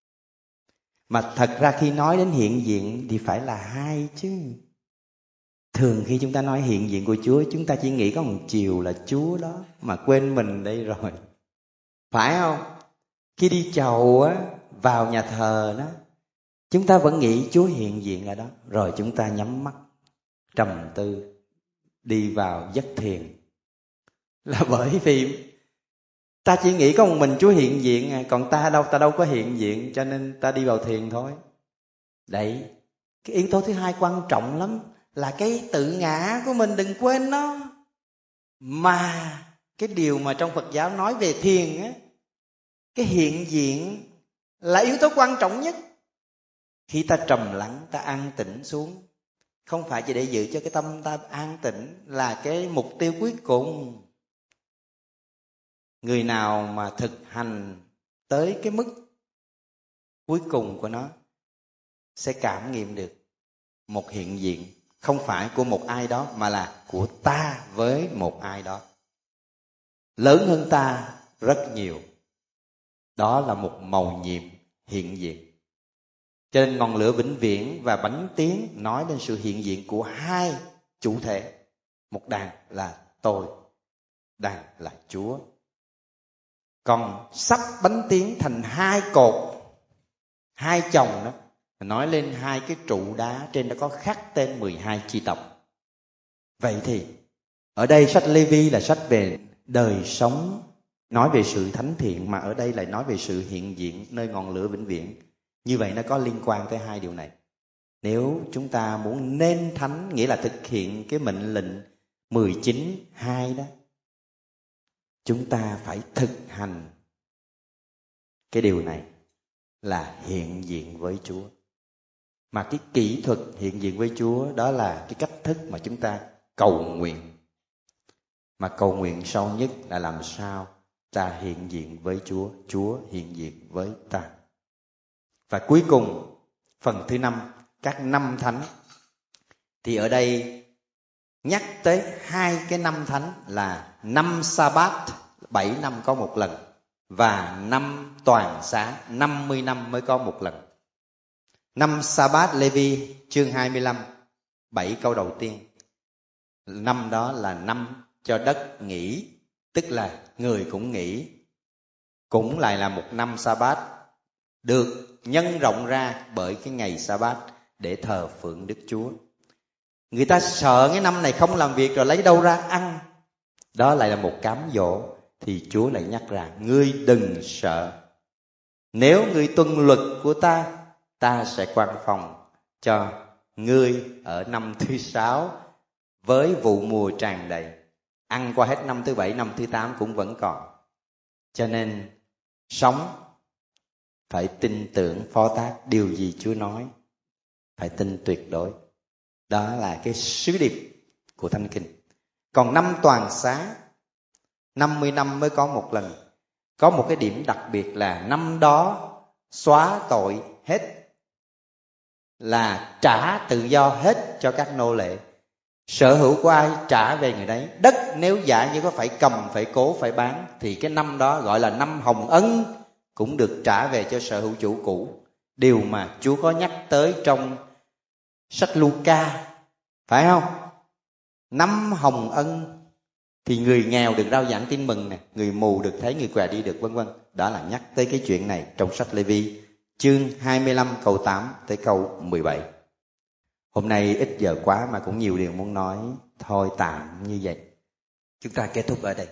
Mà thật ra khi nói đến hiện diện thì phải là hai chứ. Thường khi chúng ta nói hiện diện của Chúa, chúng ta chỉ nghĩ có một chiều là Chúa đó, mà quên mình đây rồi. Phải không? Khi đi chầu á, vào nhà thờ đó, chúng ta vẫn nghĩ Chúa hiện diện ở đó. Rồi chúng ta nhắm mắt, trầm tư, đi vào giấc thiền. Là bởi vì ta chỉ nghĩ có một mình Chúa hiện diện, còn ta đâu, ta đâu có hiện diện, cho nên ta đi vào thiền thôi. Đấy, cái yếu tố thứ hai quan trọng lắm, là cái tự ngã của mình, đừng quên nó. Mà cái điều mà trong Phật giáo nói về thiền á, cái hiện diện là yếu tố quan trọng nhất. Khi ta trầm lắng, ta an tĩnh xuống, không phải chỉ để giữ cho cái tâm ta an tĩnh là cái mục tiêu cuối cùng. Người nào mà thực hành tới cái mức cuối cùng của nó sẽ cảm nghiệm được một hiện diện, không phải của một ai đó mà là của ta với một ai đó, lớn hơn ta rất nhiều. Đó là một mầu nhiệm hiện diện. Cho nên ngọn lửa vĩnh viễn và bánh tiếng nói đến sự hiện diện của hai chủ thể. Một đàn là tôi, đàn là Chúa. Còn sắp bánh tiếng thành hai cột, hai chồng đó, nói lên hai cái trụ đá, trên đó có khắc tên mười hai chi tộc. Vậy thì ở đây sách Lê-vi là sách về đời sống, nói về sự thánh thiện, mà ở đây lại nói về sự hiện diện nơi ngọn lửa vĩnh viễn. Như vậy nó có liên quan tới hai điều này. Nếu chúng ta muốn nên thánh, nghĩa là thực hiện cái mệnh lệnh mười chín hai đó, chúng ta phải thực hành cái điều này là hiện diện với Chúa. Mà cái kỹ thuật hiện diện với Chúa đó là cái cách thức mà chúng ta cầu nguyện. Mà cầu nguyện sâu nhất là làm sao ta hiện diện với Chúa, Chúa hiện diện với ta. Và cuối cùng, phần thứ năm, các năm thánh. Thì ở đây nhắc tới hai cái năm thánh là năm Sa-bát, bảy năm có một lần, và năm toàn xá, năm mươi năm mới có một lần. Năm Sa-bát Lê-vi chương hai mươi lăm, bảy câu đầu tiên. Năm đó là năm cho đất nghỉ, tức là người cũng nghỉ. Cũng lại là một năm Sa-bát được nhân rộng ra bởi cái ngày Sa-bát để thờ phượng Đức Chúa. Người ta sợ cái năm này không làm việc rồi lấy đâu ra ăn. Đó lại là một cám dỗ. Thì Chúa lại nhắc rằng ngươi đừng sợ. Nếu ngươi tuân luật của ta, ta sẽ quan phòng cho ngươi ở năm thứ sáu với vụ mùa tràn đầy. Ăn qua hết năm thứ bảy, năm thứ tám cũng vẫn còn. Cho nên sống phải tin tưởng phó thác điều gì Chúa nói, phải tin tuyệt đối. Đó là cái sứ điệp của Thánh Kinh. Còn năm toàn xá, năm mươi năm mới có một lần. Có một cái điểm đặc biệt là năm đó xóa tội hết, là trả tự do hết cho các nô lệ. Sở hữu của ai trả về người đấy. Đất nếu giả như có phải cầm, phải cố, phải bán, thì cái năm đó gọi là năm hồng ân cũng được trả về cho sở hữu chủ cũ. Điều mà Chúa có nhắc tới trong sách Luca, phải không? Năm hồng ân thì người nghèo được rao giảng tin mừng nè, người mù được thấy, người què đi được, vân vân. Đó là nhắc tới cái chuyện này trong sách Lê-vi chương hai mươi lăm câu tám tới câu mười bảy. Hôm nay ít giờ quá mà cũng nhiều điều muốn nói, thôi tạm như vậy. Chúng ta kết thúc ở đây.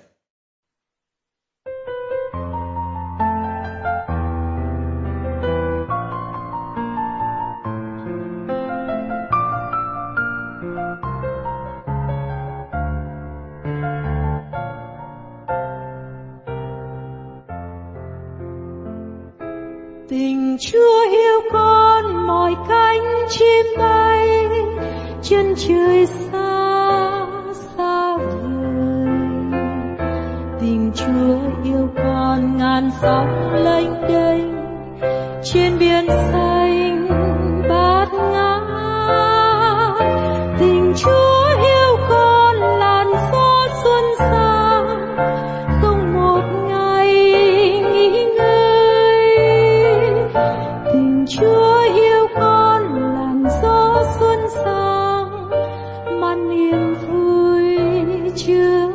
Tình Chúa yêu con mọi cánh chim bay, chân trời xa xa vời. Tình Chúa yêu con ngàn sóng lênh đênh, trên biển xanh bát ngát. Tình Chúa yêu con làn gió xuân sang, không một ngày nghỉ ngơi. Tình Chúa yêu con làn gió xuân sang, mang niềm vui chứa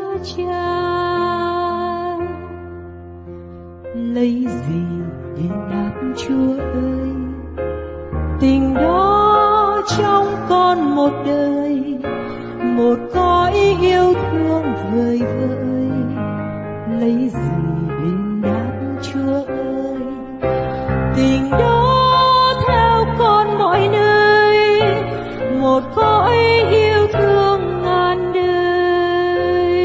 chan. Lấy gì để đáp Chúa ơi, tình đó trong con một đời, một cõi yêu thương vời vợi. Lấy gì để đáp Chúa ơi, tình đó theo con mọi nơi, một cõi yêu thương ngàn đời.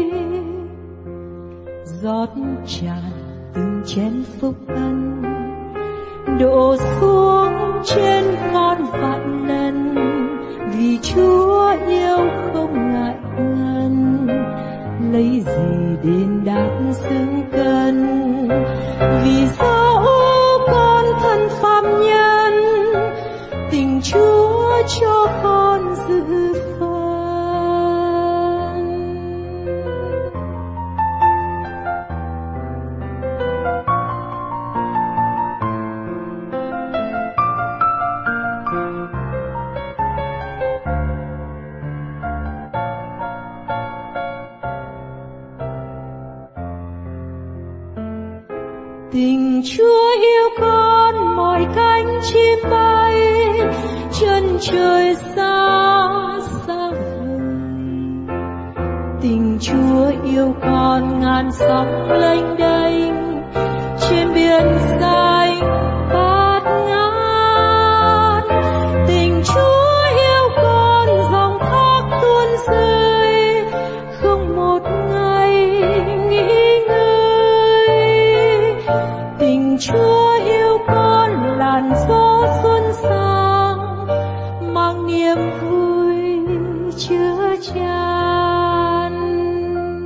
Giọt tràn từng chén phúc ân, đổ xuống trên con vạn lần. Vì Chúa yêu không ngại ngần, lấy gì đền đáp xứng cân. Vì dẫu con thân phàm nhân, tình Chúa cho con dự phần. Tình Chúa yêu con mọi cánh chim bay, chân trời xa xa vời. Tình Chúa yêu con ngàn sóng lênh đênh, trên biển xanh bát ngát. Tình Chúa yêu con dòng thác tuôn rơi, không một ngày nghỉ ngơi. Tình Chúa yêu con làn gió xuân sang, mang niềm vui chứa chan.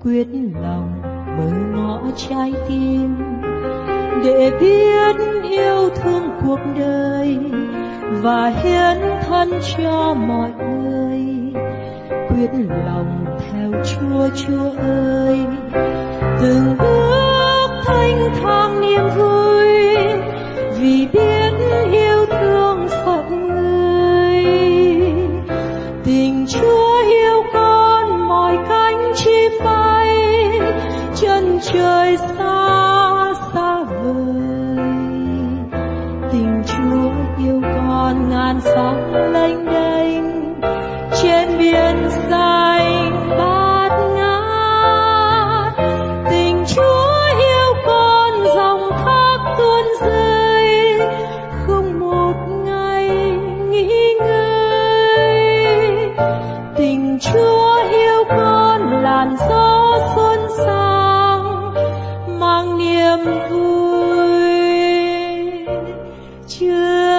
quyết lòng mở ngõ trái tim để biết yêu thương cuộc đời và hiến thân cho mọi người. Quyết lòng theo Chúa, Chúa ơi, từng bước thanh thang niềm vui vì biết yêu thương phận người. Tình Chúa yêu con mỏi cánh chim bay, chân trời xa xa vời. Tình Chúa yêu con ngàn sóng lênh đênh trên biển xanh bát ngát. Tình Chúa yêu con dòng thác tuôn rơi, không một ngày nghỉ ngơi. Tình Chúa yêu con làn gió xuân sang, mang niềm vui chưa